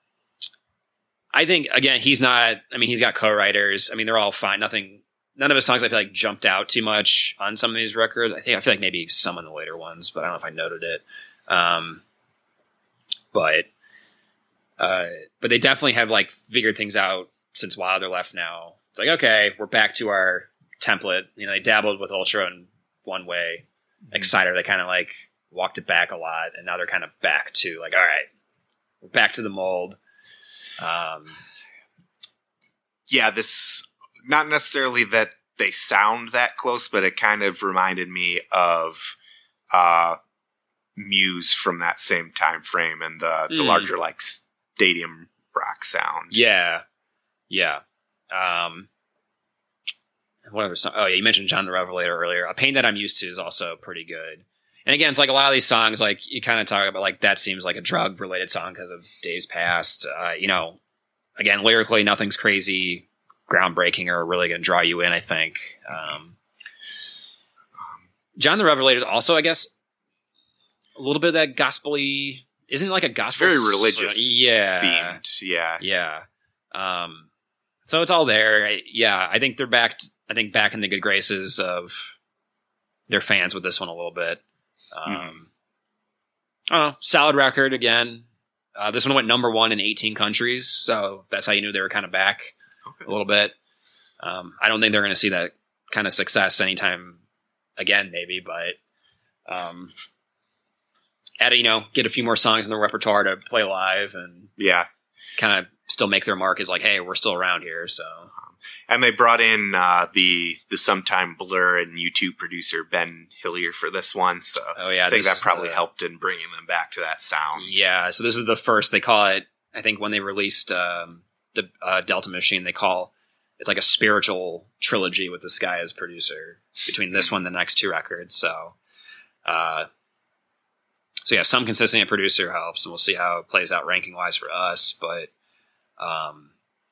I think again he's not. I mean, he's got co-writers. I mean, they're all fine. Nothing. None of his songs I feel like jumped out too much on some of these records. I think I feel like maybe some of the later ones, but I don't know if I noted it. Um, but uh, but they definitely have like figured things out since Wilder left. Now it's like, okay, we're back to our template. You know, they dabbled with Ultra in one way. Mm-hmm. Exciter, they kind of like walked it back a lot, and now they're kind of back to like, all right, we're back to the mold. Um, Yeah, this, not necessarily that they sound that close, but it kind of reminded me of uh, Muse from that same time frame and the, the Mm. larger like stadium rock sound. yeah, yeah. Um, what other song? Oh yeah, you mentioned John the Revelator earlier. A Pain That I'm Used To is also pretty good. And again, it's like a lot of these songs, like you kind of talk about, like that seems like a drug related song because of Dave's past. Uh, you know, again, lyrically, nothing's crazy, groundbreaking, or really going to draw you in, I think. Um, John the Revelator is also, I guess, a little bit of that gospel-y, isn't it like a It's gospel? very religious yeah. themed. Yeah. Yeah. Um, so it's all there. I, yeah, I think they're back, t- I think back in the good graces of their fans with this one a little bit. Um, Mhm. I don't know, solid record again. Uh, this one went number one in eighteen countries, so that's how you knew they were kind of back Okay. a little bit. Um, I don't think they're going to see that kind of success anytime again, maybe, but um, add, you know, get a few more songs in the repertoire to play live and Yeah. kind of still make their mark as like, hey, we're still around here. So And they brought in uh, the the sometime Blur and U two producer Ben Hillier for this one, so oh yeah, I think this that is probably the- helped in bringing them back to that sound. Yeah, so this is the first, they call it, I think when they released um, the uh, Delta Machine, they call it's like a spiritual trilogy with this guy as producer between this one and the next two records. So, uh, so yeah, some consistency in producer helps, and we'll see how it plays out ranking wise for us. But um,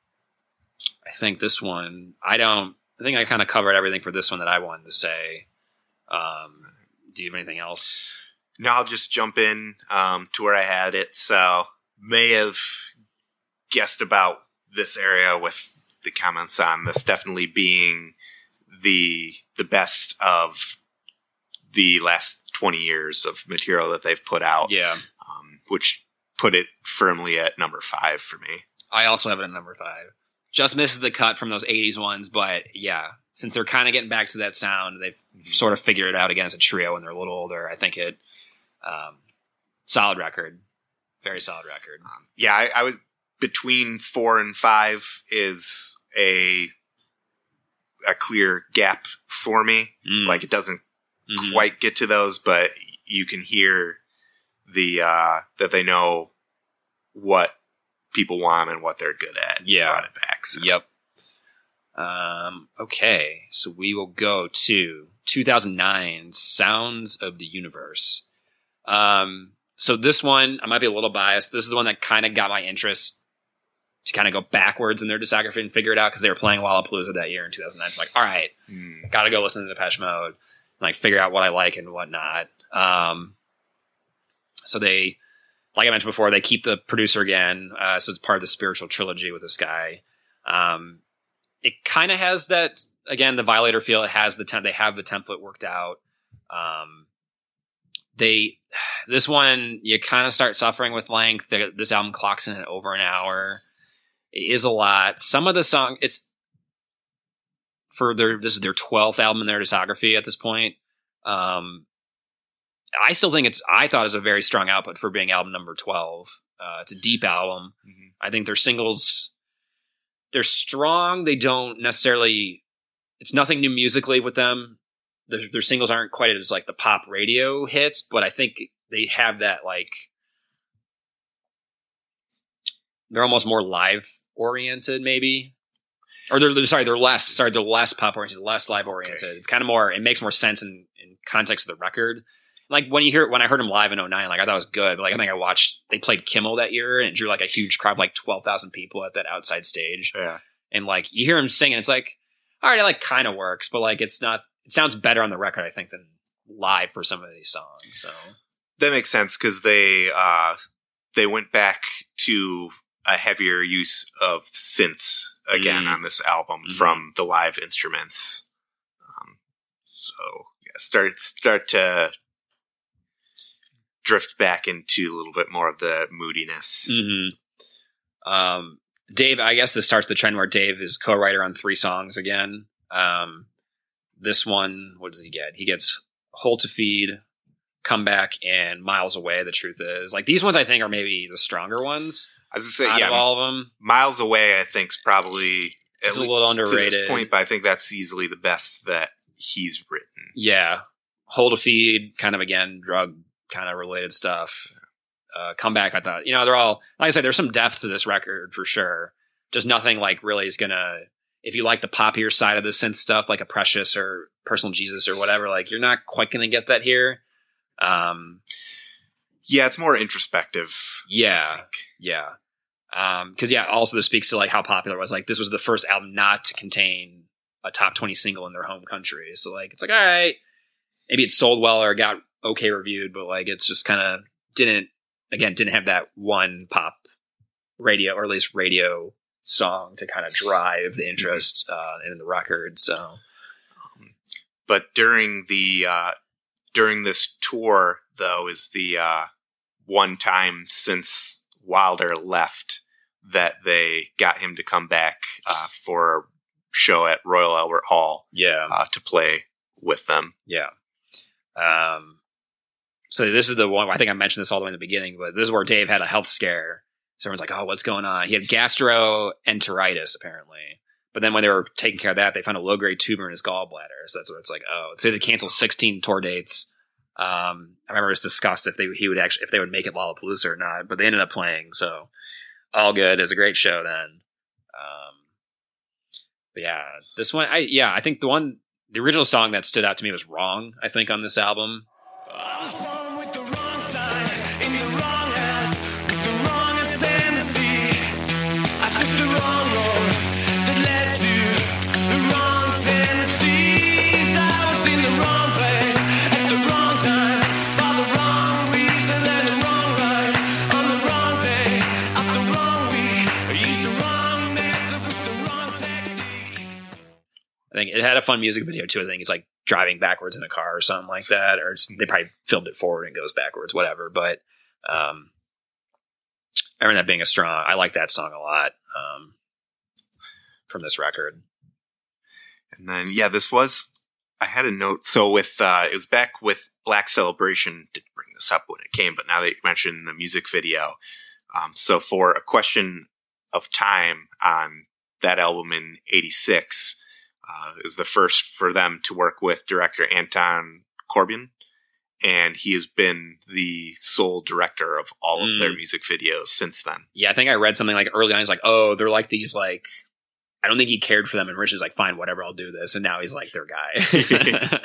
I think this one, I don't, I think I kind of covered everything for this one that I wanted to say. Um, do you have anything else? Now I'll just jump in um, to where I had it. So may have guessed about this area with the comments on this definitely being the the best of the last twenty years of material that they've put out, Yeah, um, which put it firmly at number five for me. I also have it at number five. Just misses the cut from those eighties ones, but yeah, since they're kind of getting back to that sound, they've sort of figured it out again as a trio when they're a little older. I think it, um, solid record, very solid record. Um, yeah, I, I was between four and five is a a clear gap for me. Mm. Like it doesn't Mhm. quite get to those, but you can hear the uh, that they know what people want and what they're good at. Yeah. Brought it back. So. Yep. Um, okay, so we will go to two thousand nine, Sounds of the Universe. Um, so this one, I might be a little biased. This is the one that kind of got my interest to kind of go backwards in their discography and figure it out because they were playing Lollapalooza that year in two thousand nine. So I'm like, all right, Mm. got to go listen to Depeche Mode and like figure out what I like and whatnot. Um, so they, like I mentioned before, they keep the producer again. Uh, so it's part of the spiritual trilogy with this guy. Um, it kind of has that, again, the Violator feel. It has the temp. They have the template worked out. Um, they, this one, you kind of start suffering with length. They, this album clocks in at over an hour. It is a lot. Some of the song, it's for their, this is their twelfth album in their discography at this point. Um, I still think it's, I thought it was a very strong output for being album number twelve. Uh, it's a deep album. Mm-hmm. I think their singles, they're strong. They don't necessarily, it's nothing new musically with them. Their, their singles aren't quite as like the pop radio hits, but I think they have that like, they're almost more live oriented maybe. Or they're, they're sorry, they're less, sorry, they're less pop oriented, less live oriented. Okay. It's kind of more, it makes more sense in, in context of the record. Like when you hear, when I heard them live in oh nine, like I thought it was good, but like I think I watched, they played Kimmel that year and it drew like a huge crowd of like twelve thousand people at that outside stage. Yeah. And like you hear him singing, it's like, all right, it like kind of works, but like it's not, it sounds better on the record, I think, than live for some of these songs. So that makes sense because they, uh, they went back to a heavier use of synths again Mm. on this album Mhm. from the live instruments. Um, so yeah, start, start to drift back into a little bit more of the moodiness. Mm-hmm. Um, Dave, I guess this starts the trend where Dave is co-writer on three songs again. Um, this one, what does he get? He gets Hole to Feed, Comeback, and Miles Away. The truth is, like these ones, I think are maybe the stronger ones. I was gonna out say, yeah, of all of them. Miles Away, I think, is probably at It's a least little to underrated. this point, but I think that's easily the best that he's written. Yeah, Hole to Feed, kind of again drug kind of related stuff. Uh, Comeback, I thought, you know, they're all, like I said, there's some depth to this record for sure. Just nothing like really is gonna, if you like the poppier side of the synth stuff, like a Precious or Personal Jesus or whatever, like you're not quite gonna get that here. Um, Yeah, it's more introspective. yeah, I think. yeah. Um, cause yeah, also this speaks to like how popular it was. Like this was the first album not to contain a top twenty single in their home country. So like, it's like, all right, maybe it sold well or got okay reviewed, but like, it's just kind of didn't, again, didn't have that one pop radio or at least radio song to kind of drive the interest, uh, in the record. So, But during the uh, during this tour, though, is the uh, one time since Wilder left that they got him to come back uh, for a show at Royal Albert Hall yeah. uh, to play with them. Yeah. Um, so this is the one, I think I mentioned this all the way in the beginning, but this is where Dave had a health scare. So everyone's like, oh, what's going on? He had gastroenteritis, apparently. But then when they were taking care of that, they found a low-grade tumor in his gallbladder. So that's what it's like, oh. So they canceled sixteen tour dates. Um, I remember it was discussed if they he would actually if they would make it Lollapalooza or not, but they ended up playing. So all good. It was a great show then. Um, but yeah, this one, I yeah, I think the one, the original song that stood out to me was Wrong, I think, on this album. I was born with the wrong sign, in the wrong house, with the wrong ascendancy. I took the wrong road that led to the wrong tendencies. I was in the wrong place at the wrong time, for the wrong reason and the wrong life, on the wrong day, of the wrong week. I used the wrong method with the wrong technique. I think it had a fun music video too. I think it's like driving backwards in a car or something like that, or it's, they probably filmed it forward and it goes backwards, whatever. But um, I remember that being a strong. I like that song a lot um, from this record. And then, yeah, this was, I had a note. So with, uh, it was back with Black Celebration. Didn't bring this up when it came, but now that you mentioned the music video. Um, so for A Question of Time on that album in eighty-six, uh, is the first for them to work with director Anton Corbijn. and he has been the sole director of all of Mm. their music videos since then. Yeah, I think I read something like early on. He's like, "Oh, they're like these like." I don't think he cared for them, and Rich is like, "Fine, whatever, I'll do this." And now he's like their guy.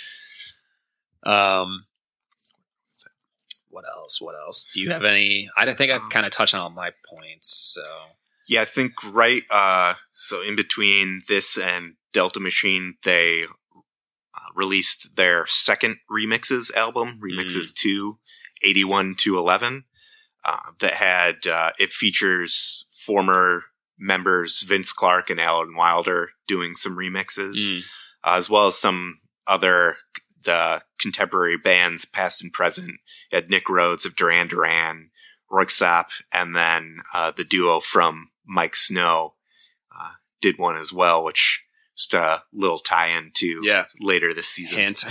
um, what else? What else? Do you have any? I don't think I've kind of touched on all my points. So Yeah, I think right. Uh, so in between this and Delta Machine, they uh, released their second remixes album, remixes to eighty-one to eleven. Uh, that had uh, it features former members Vince Clarke and Alan Wilder doing some remixes, Mm. uh, as well as some other uh, contemporary bands, past and present. You had Nick Rhodes of Duran Duran, Röyksopp, and then uh, the duo from Mike Snow uh, did one as well, which just a little tie-in to Yeah. later this season. hint.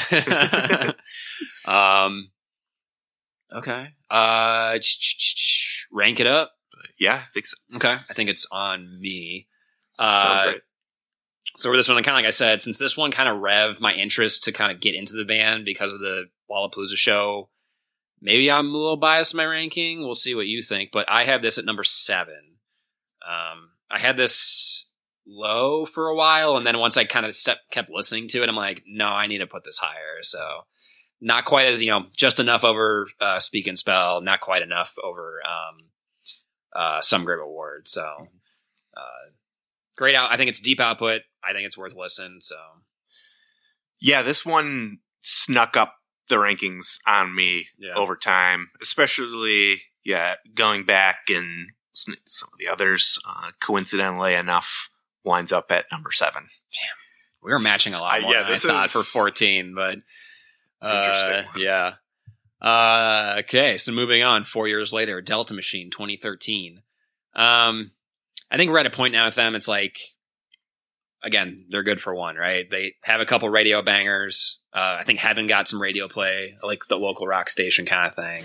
um. Okay. Uh. ch- ch- ch- ch- Rank it up. Yeah, I think so. Okay. I think it's on me. Sounds Uh, right. So for this one, kind of like I said, since this one kind of revved my interest to kind of get into the band because of the Lollapalooza show, maybe I'm a little biased in my ranking. We'll see what you think. But I have this at number seven. Um, I had this low for a while, and then once I kind of step, kept listening to it, I'm like, no, I need to put this higher. So not quite as, you know, just enough over uh, Speak and Spell, not quite enough over um, uh, Some Grave Award. So uh, great out. I think it's deep output. I think it's worth listen. So Yeah, this one snuck up the rankings on me Yeah. over time, especially, yeah, going back and listening to some of the others, uh, coincidentally enough, winds up at number seven. we were matching a lot Uh, more yeah, than I this thought is for fourteen, but uh, interesting one. yeah. Uh, okay, so moving on. Four years later, Delta Machine, twenty thirteen. Um, I think we're at a point now with them. It's like, again, they're good for one, right? They have a couple radio bangers. Uh, I think Heaven got some radio play, like the local rock station kind of thing.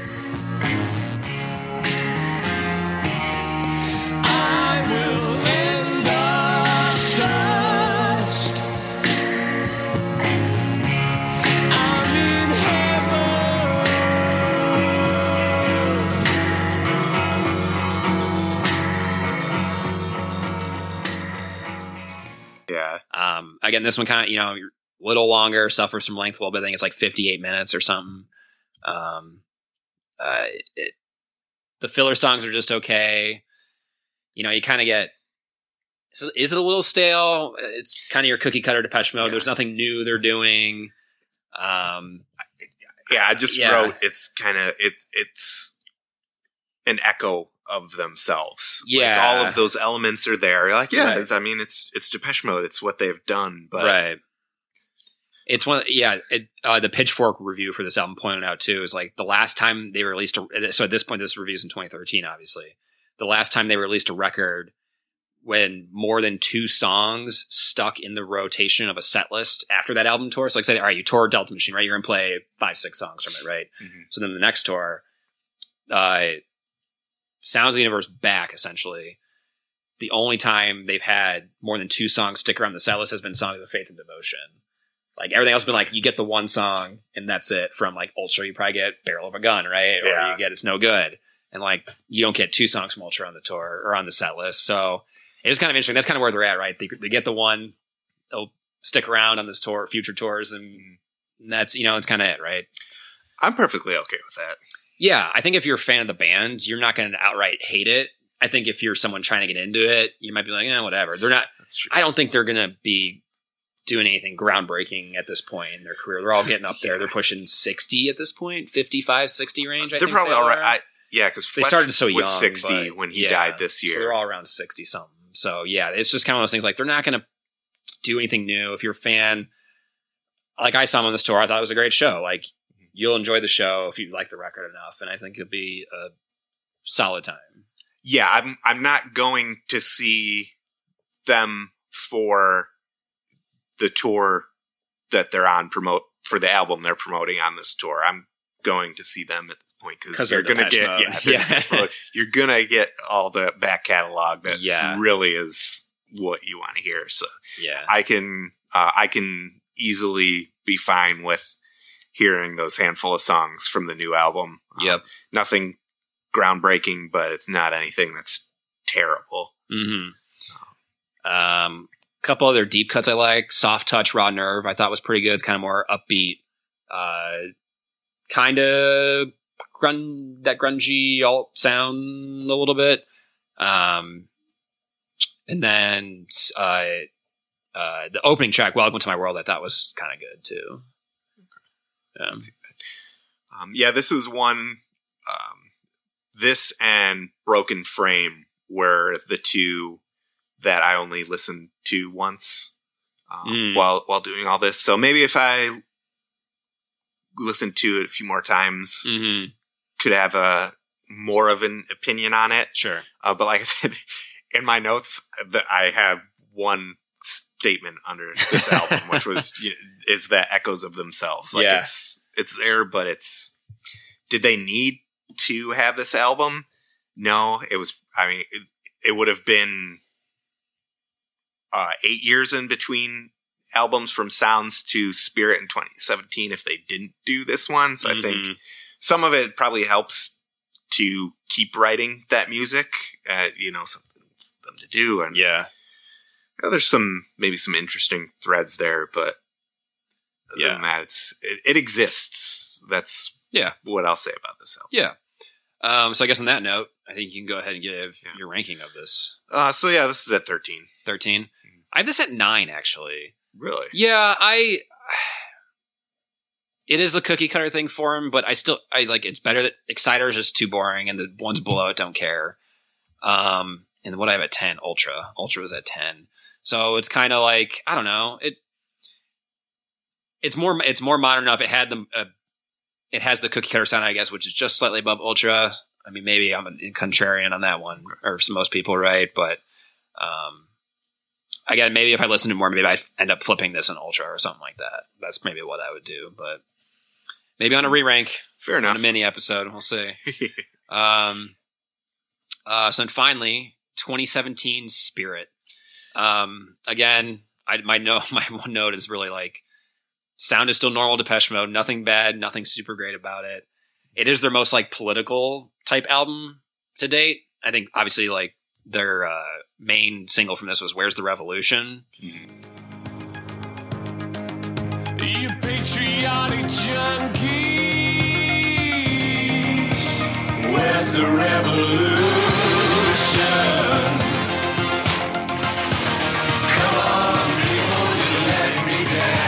I will end up dust. I'm in Yeah. Um, again, this one kind of, you know, a little longer, suffers from length a little bit. I think it's like fifty-eight minutes or something. Um, uh, it, the filler songs are just okay. You know, you kind of get, so is it a little stale? It's kind of your cookie cutter Depeche Mode. Yeah. There's nothing new they're doing. Um, Yeah, I just Yeah. wrote it's kind of it's it's an echo of themselves. Yeah. like, all of those elements are there. You're like, yeah, Right. it's- I mean, it's it's Depeche Mode. It's what they've done. But right. It's one, yeah. It, uh, the Pitchfork review for this album pointed out too is like the last time they released a. So at this point, this review's in twenty thirteen. Obviously, the last time they released a record when more than two songs stuck in the rotation of a set list after that album tour. So like, say, all right, you tour Delta Machine, right? You're gonna play five, six songs from it, right? Mhm. So then the next tour, uh, Sounds of the Universe back essentially. The only time they've had more than two songs stick around the set list has been Songs of Faith and Devotion. Like everything else has been like, you get the one song and that's it. From like Ultra, you probably get Barrel of a Gun, right? Or Yeah. you get It's No Good. And like, you don't get two songs from Ultra on the tour or on the set list. So it was kind of interesting. That's kind of where they're at, right? They, they get the one, they'll stick around on this tour, future tours. And that's, you know, it's kind of it, right? I'm perfectly okay with that. Yeah. I think if you're a fan of the band, you're not going to outright hate it. I think if you're someone trying to get into it, you might be like, eh, whatever. They're not, That's true. I don't think they're going to be doing anything groundbreaking at this point in their career. They're all getting up there. They're pushing sixty at this point, fifty-five, sixty range. I They're think probably they all right. are. I, yeah, because They started so was young, sixty but when he yeah. died this year. So they're all around sixty something. So yeah, it's just kind of one of those things like they're not going to do anything new. If you're a fan, like I saw them on this tour, I thought it was a great show. Like you'll enjoy the show if you like the record enough. And I think it'll be a solid time. yeah, I'm I'm not going to see them for the tour that they're on promote for the album they're promoting on this tour. I'm going to see them at this point 'Cause because they're you're going to Depeche get Mode. yeah, they're Yeah. Depeche Mode. You're going to get all the back catalog that Yeah. really is what you want to hear. So Yeah. I can uh, I can easily be fine with hearing those handful of songs from the new album. Yep. Um, nothing groundbreaking, but it's not anything that's terrible. Mm-hmm. Um, a couple other deep cuts I like. Soft Touch, Raw Nerve, I thought was pretty good. It's kind of more upbeat. Uh, kind of grun that grungy alt sound a little bit. Um, and then uh, uh, the opening track, Welcome to My World, I thought was kind of good too. Um, um, yeah, this was one. Um, this and Broken Frame were the two that I only listened to once um, Mm. while while doing all this. So maybe if I listened to it a few more times, mhm. could have a more of an opinion on it. Sure. Uh, but like I said, in my notes, that I have one statement under this album, which was you know, is that echoes of themselves. Like Yeah. it's it's there, but it's did they need to have this album? No, it was. I mean, it, it would have been uh, eight years in between albums from Sounds to Spirit in twenty seventeen if they didn't do this one. So I Mhm. think some of it probably helps to keep writing that music. Uh, you know, something for them to do, and Yeah. you know, there's some maybe some interesting threads there, but other Yeah. than that, it's it, it exists. That's Yeah. what I'll say about this album. Yeah. Um, so I guess on that note, I think you can go ahead and give Yeah. your ranking of this. Uh, so yeah, this is at thirteen. thirteen. I have this at nine, actually. Really? Yeah, I. It is the cookie cutter thing for him, but I still I like it's better that Exciter is just too boring, and the ones below it don't care. Um, and what I have at ten, Ultra. Ultra was at ten, so it's kind of like I don't know. It it's more it's more modern enough. It had the uh, it has the cookie cutter sound, I guess, which is just slightly above Ultra. I mean, maybe I'm a contrarian on that one, or some most people, right? But um, again, maybe if I listen to more, maybe I end up flipping this in Ultra or something like that. That's maybe what I would do, but maybe on a re-rank, Fair on enough. a mini episode, we'll see. um, uh, so then finally, twenty seventeen Spirit. Um, again, I, my note, my one note is really like, sound is still normal Depeche Mode, nothing bad, nothing super great about it. It is their most like political type album to date. I think obviously like their uh, main single from this was "Where's the Revolution." You patriotic junkies, where's the revolution? Come on, people, you're letting me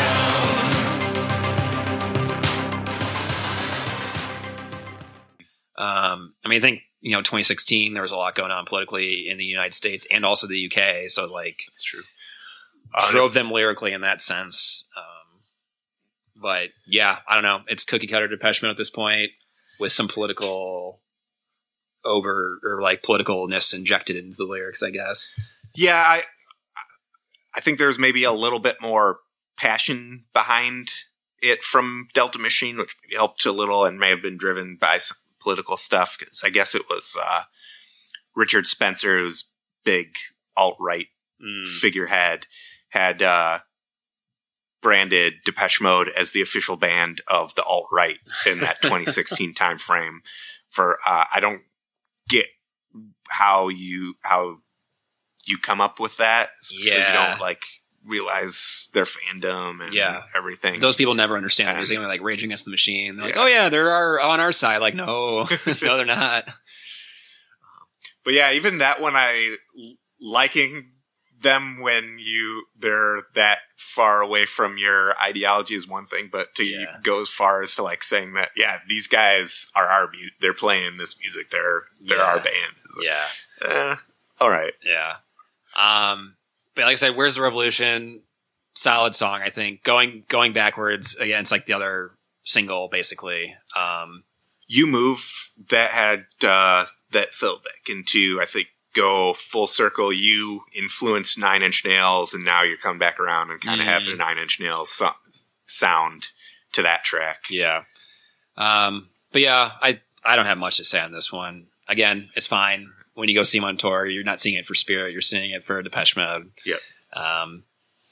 down. Um, I mean, I think you know, twenty sixteen there was a lot going on politically in the United States and also the U K. So like, That's true. Uh, drove them lyrically in that sense. Um, but yeah, I don't know. It's cookie cutter Depeche Mode at this point with some political over or like politicalness injected into the lyrics, I guess. Yeah, I I think there's maybe a little bit more passion behind it from Delta Machine, which maybe helped a little and may have been driven by some political stuff. Because I guess it was uh, Richard Spencer, who's big alt-right Mm. figurehead, had uh, branded Depeche Mode as the official band of the alt-right in that twenty sixteen time frame. For uh, I don't get how you how you come up with that. Especially if Yeah. you don't like realize their fandom and Yeah. everything. Those people never understand And- music. They're like Rage Against the Machine. They're like, Yeah. oh yeah, they're our, on our side. Like, no, no, they're not. But yeah, even that one, I liking them when you they're that far away from your ideology is one thing, but to Yeah. go as far as to like saying that, yeah, these guys are our mu- they're playing this music, they're they're Yeah. our band. It's like, Yeah. eh, all right. Yeah. Um, but like I said, Where's the Revolution? Solid song, I think. Going going backwards, again, it's like the other single, basically. Um, You Move, that had uh, that fell back into, I think, go full circle. You influenced Nine Inch Nails, and now you're coming back around and kind of Mm. have the Nine Inch Nails so- sound to that track. yeah. Um, but yeah, I, I don't have much to say on this one. Again, it's fine. When you go see them on tour, you're not seeing it for Spirit, you're seeing it for Depeche Mode. Yep. Um,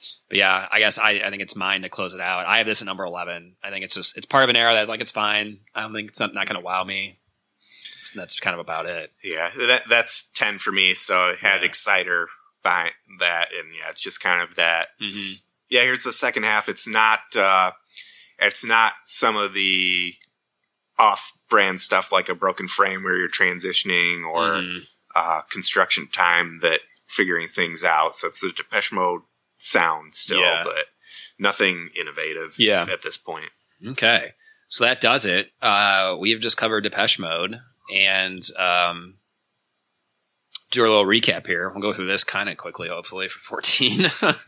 But yeah, I guess I, I think it's mine to close it out. I have this at number eleven. I think it's just it's part of an era that's like it's fine. I don't think it's not, not going to wow me. That's kind of about it. Yeah, that that's ten for me. So I had Yeah. Exciter behind that, and yeah, it's just kind of that. Mhm. Yeah, here's the second half. It's not. Uh, it's not some of the off-brand stuff like a Broken Frame where you're transitioning or Mhm. uh, Construction Time that figuring things out. So it's a Depeche Mode sound still, Yeah. but nothing innovative. Yeah. At this point. Okay. So that does it. Uh, we have just covered Depeche Mode, and um, do a little recap here. We'll go through this kind of quickly, hopefully, for fourteen.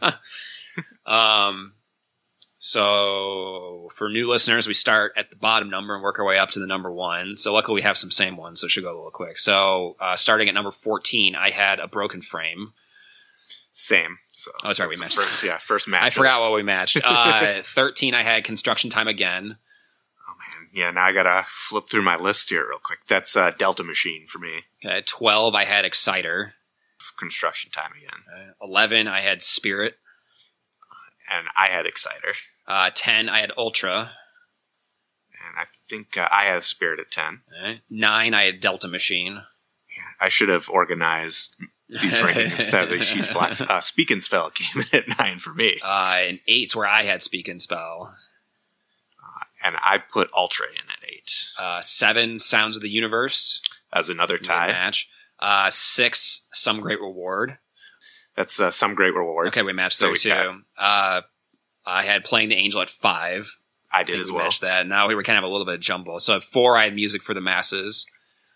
um, so for new listeners, we start at the bottom number and work our way up to the number one. So luckily we have some same ones, so it should go a little quick. So uh, starting at number fourteen, I had A Broken Frame. Same. So Oh, that's right, we the matched. First, yeah, first match. I forgot what we matched. Uh, thirteen, I had Construction Time Again. Oh man, yeah. Now I gotta flip through my list here real quick. That's uh, Delta Machine for me. Okay, twelve, I had Exciter. Construction Time Again, Okay, eleven, I had Spirit. and I had Exciter, Uh, ten, I had Ultra. and I think uh, I had Spirit at ten. Okay. Nine, I had Delta Machine. Yeah, I should have organized these rankings instead of these huge blocks. Uh, Speak and Spell came in at nine for me, Uh, and eight's where I had Speak and Spell. and I put Ultra in at eight Uh, seven, Sounds of the Universe. as another Good tie. match. Uh, six, Some Great Reward. That's uh, Some Great Reward. Okay, we matched So there we too. got- Uh, I had Playing the Angel at five. I I did think as we well. matched that. Now we were kind of a little bit of jumble. So at four, I had Music for the Masses.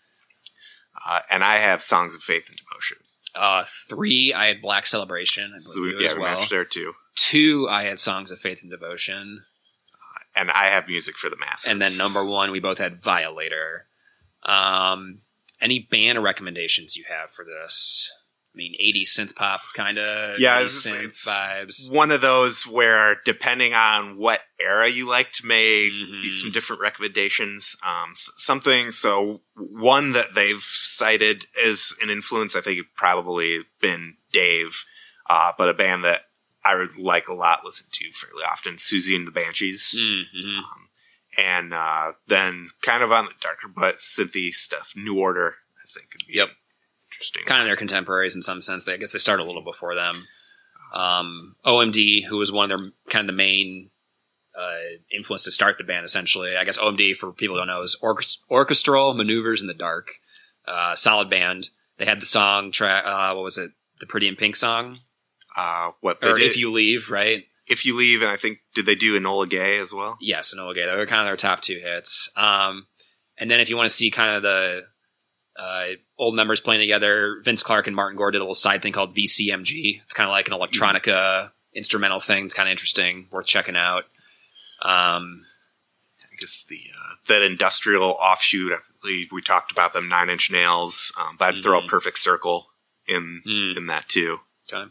Uh, and I have Songs of Faith and Devotion. Uh, three, I had Black Celebration. I So believe we, you yeah, as we well. matched there too. Two, I had Songs of Faith and Devotion. And I have Music for the Masses. And then number one, we both had Violator. Um, any band recommendations you have for this? I mean, eighties synth pop kind of Yeah, eighties it's- synth it's vibes. one of those where, depending on what era you liked, may Mhm. be some different recommendations. Um, s- something so one that they've cited as an influence, I think, probably been Dave, uh, but a band that I would like a lot, listen to fairly often, Susie and the Banshees. Mm-hmm. Um, and uh, then kind of on the darker but synthy stuff, New Order, I think would be Yep. interesting. Kind of their contemporaries in some sense. They, I guess they started a little before them. Um, O M D, who was one of their kind of the main uh, influence to start the band, essentially. I guess O M D, for people who don't know, is orchest- Orchestral Maneuvers in the Dark. Uh, solid band. They had the song track. Uh, what was it? The Pretty in Pink song, Uh, what they or did, If You Leave, right? If You Leave, and I think, did they do Enola Gay as well? Yes, Enola Gay. They were kind of their top two hits. Um, and then if you want to see kind of the uh, old members playing together, Vince Clarke and Martin Gore did a little side thing called V C M G. It's kind of like an electronica instrumental thing. It's kind of interesting, worth checking out. Um, I guess the uh, that industrial offshoot. I believe we talked about them, Nine Inch Nails, um, but I'd throw a Mhm. Perfect Circle in Mm. in that too. okay.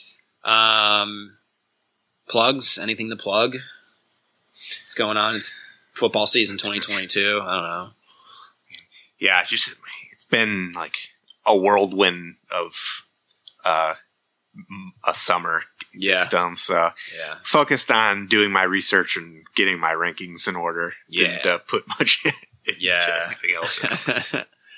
Um, plugs? Anything to plug? What's going on? It's football season twenty twenty-two. I don't know. Yeah, it's just it's been like a whirlwind of uh, m- a summer. Yeah. It's done. So Yeah. focused on doing my research and getting my rankings in order. Didn't Yeah. uh, put much into Yeah. anything else.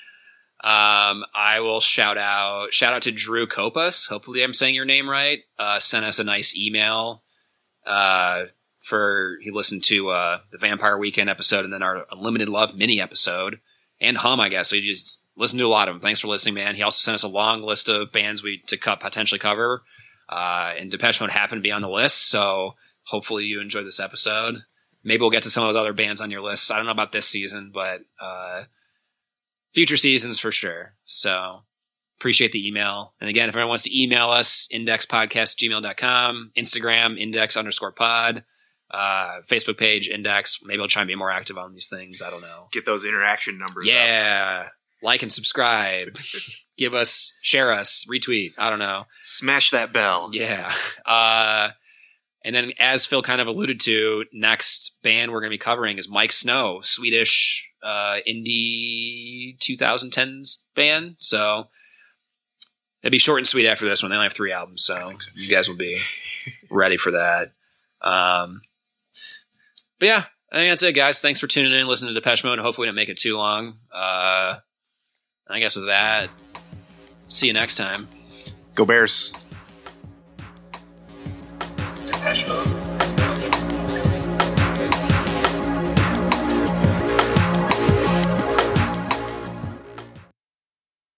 um, I will shout out shout out to Drew Copas. Hopefully, I'm saying your name right. Uh, sent us a nice email. Uh, for he listened to uh, the Vampire Weekend episode and then our Unlimited Love mini episode and Hum, I guess. So he just listened to a lot of them. Thanks for listening, man. He also sent us a long list of bands we to cut, potentially cover. Uh, and Depeche Mode happened to be on the list, so hopefully you enjoyed this episode. Maybe we'll get to some of those other bands on your list. I don't know about this season, but uh, future seasons for sure. So appreciate the email. And again, if anyone wants to email us, indexpodcast at gmail dot com, Instagram, index underscore pod, uh, Facebook page, index. Maybe I'll try and be more active on these things. I don't know. Get those interaction numbers up. Yeah. Like and subscribe. Give us, share us, retweet. I don't know. Smash that bell. Yeah. Uh, and then, as Phil kind of alluded to, next band we're going to be covering is Mike Snow, Swedish uh, indie twenty tens band. So It'd be short and sweet after this one. They only have three albums, so, so. you guys will be ready for that. Um, but yeah, I think that's it, guys. Thanks for tuning in, listening to Depeche Mode. Hopefully we didn't make it too long. Uh, I guess with that, see you next time. Go Bears. Depeche Mode.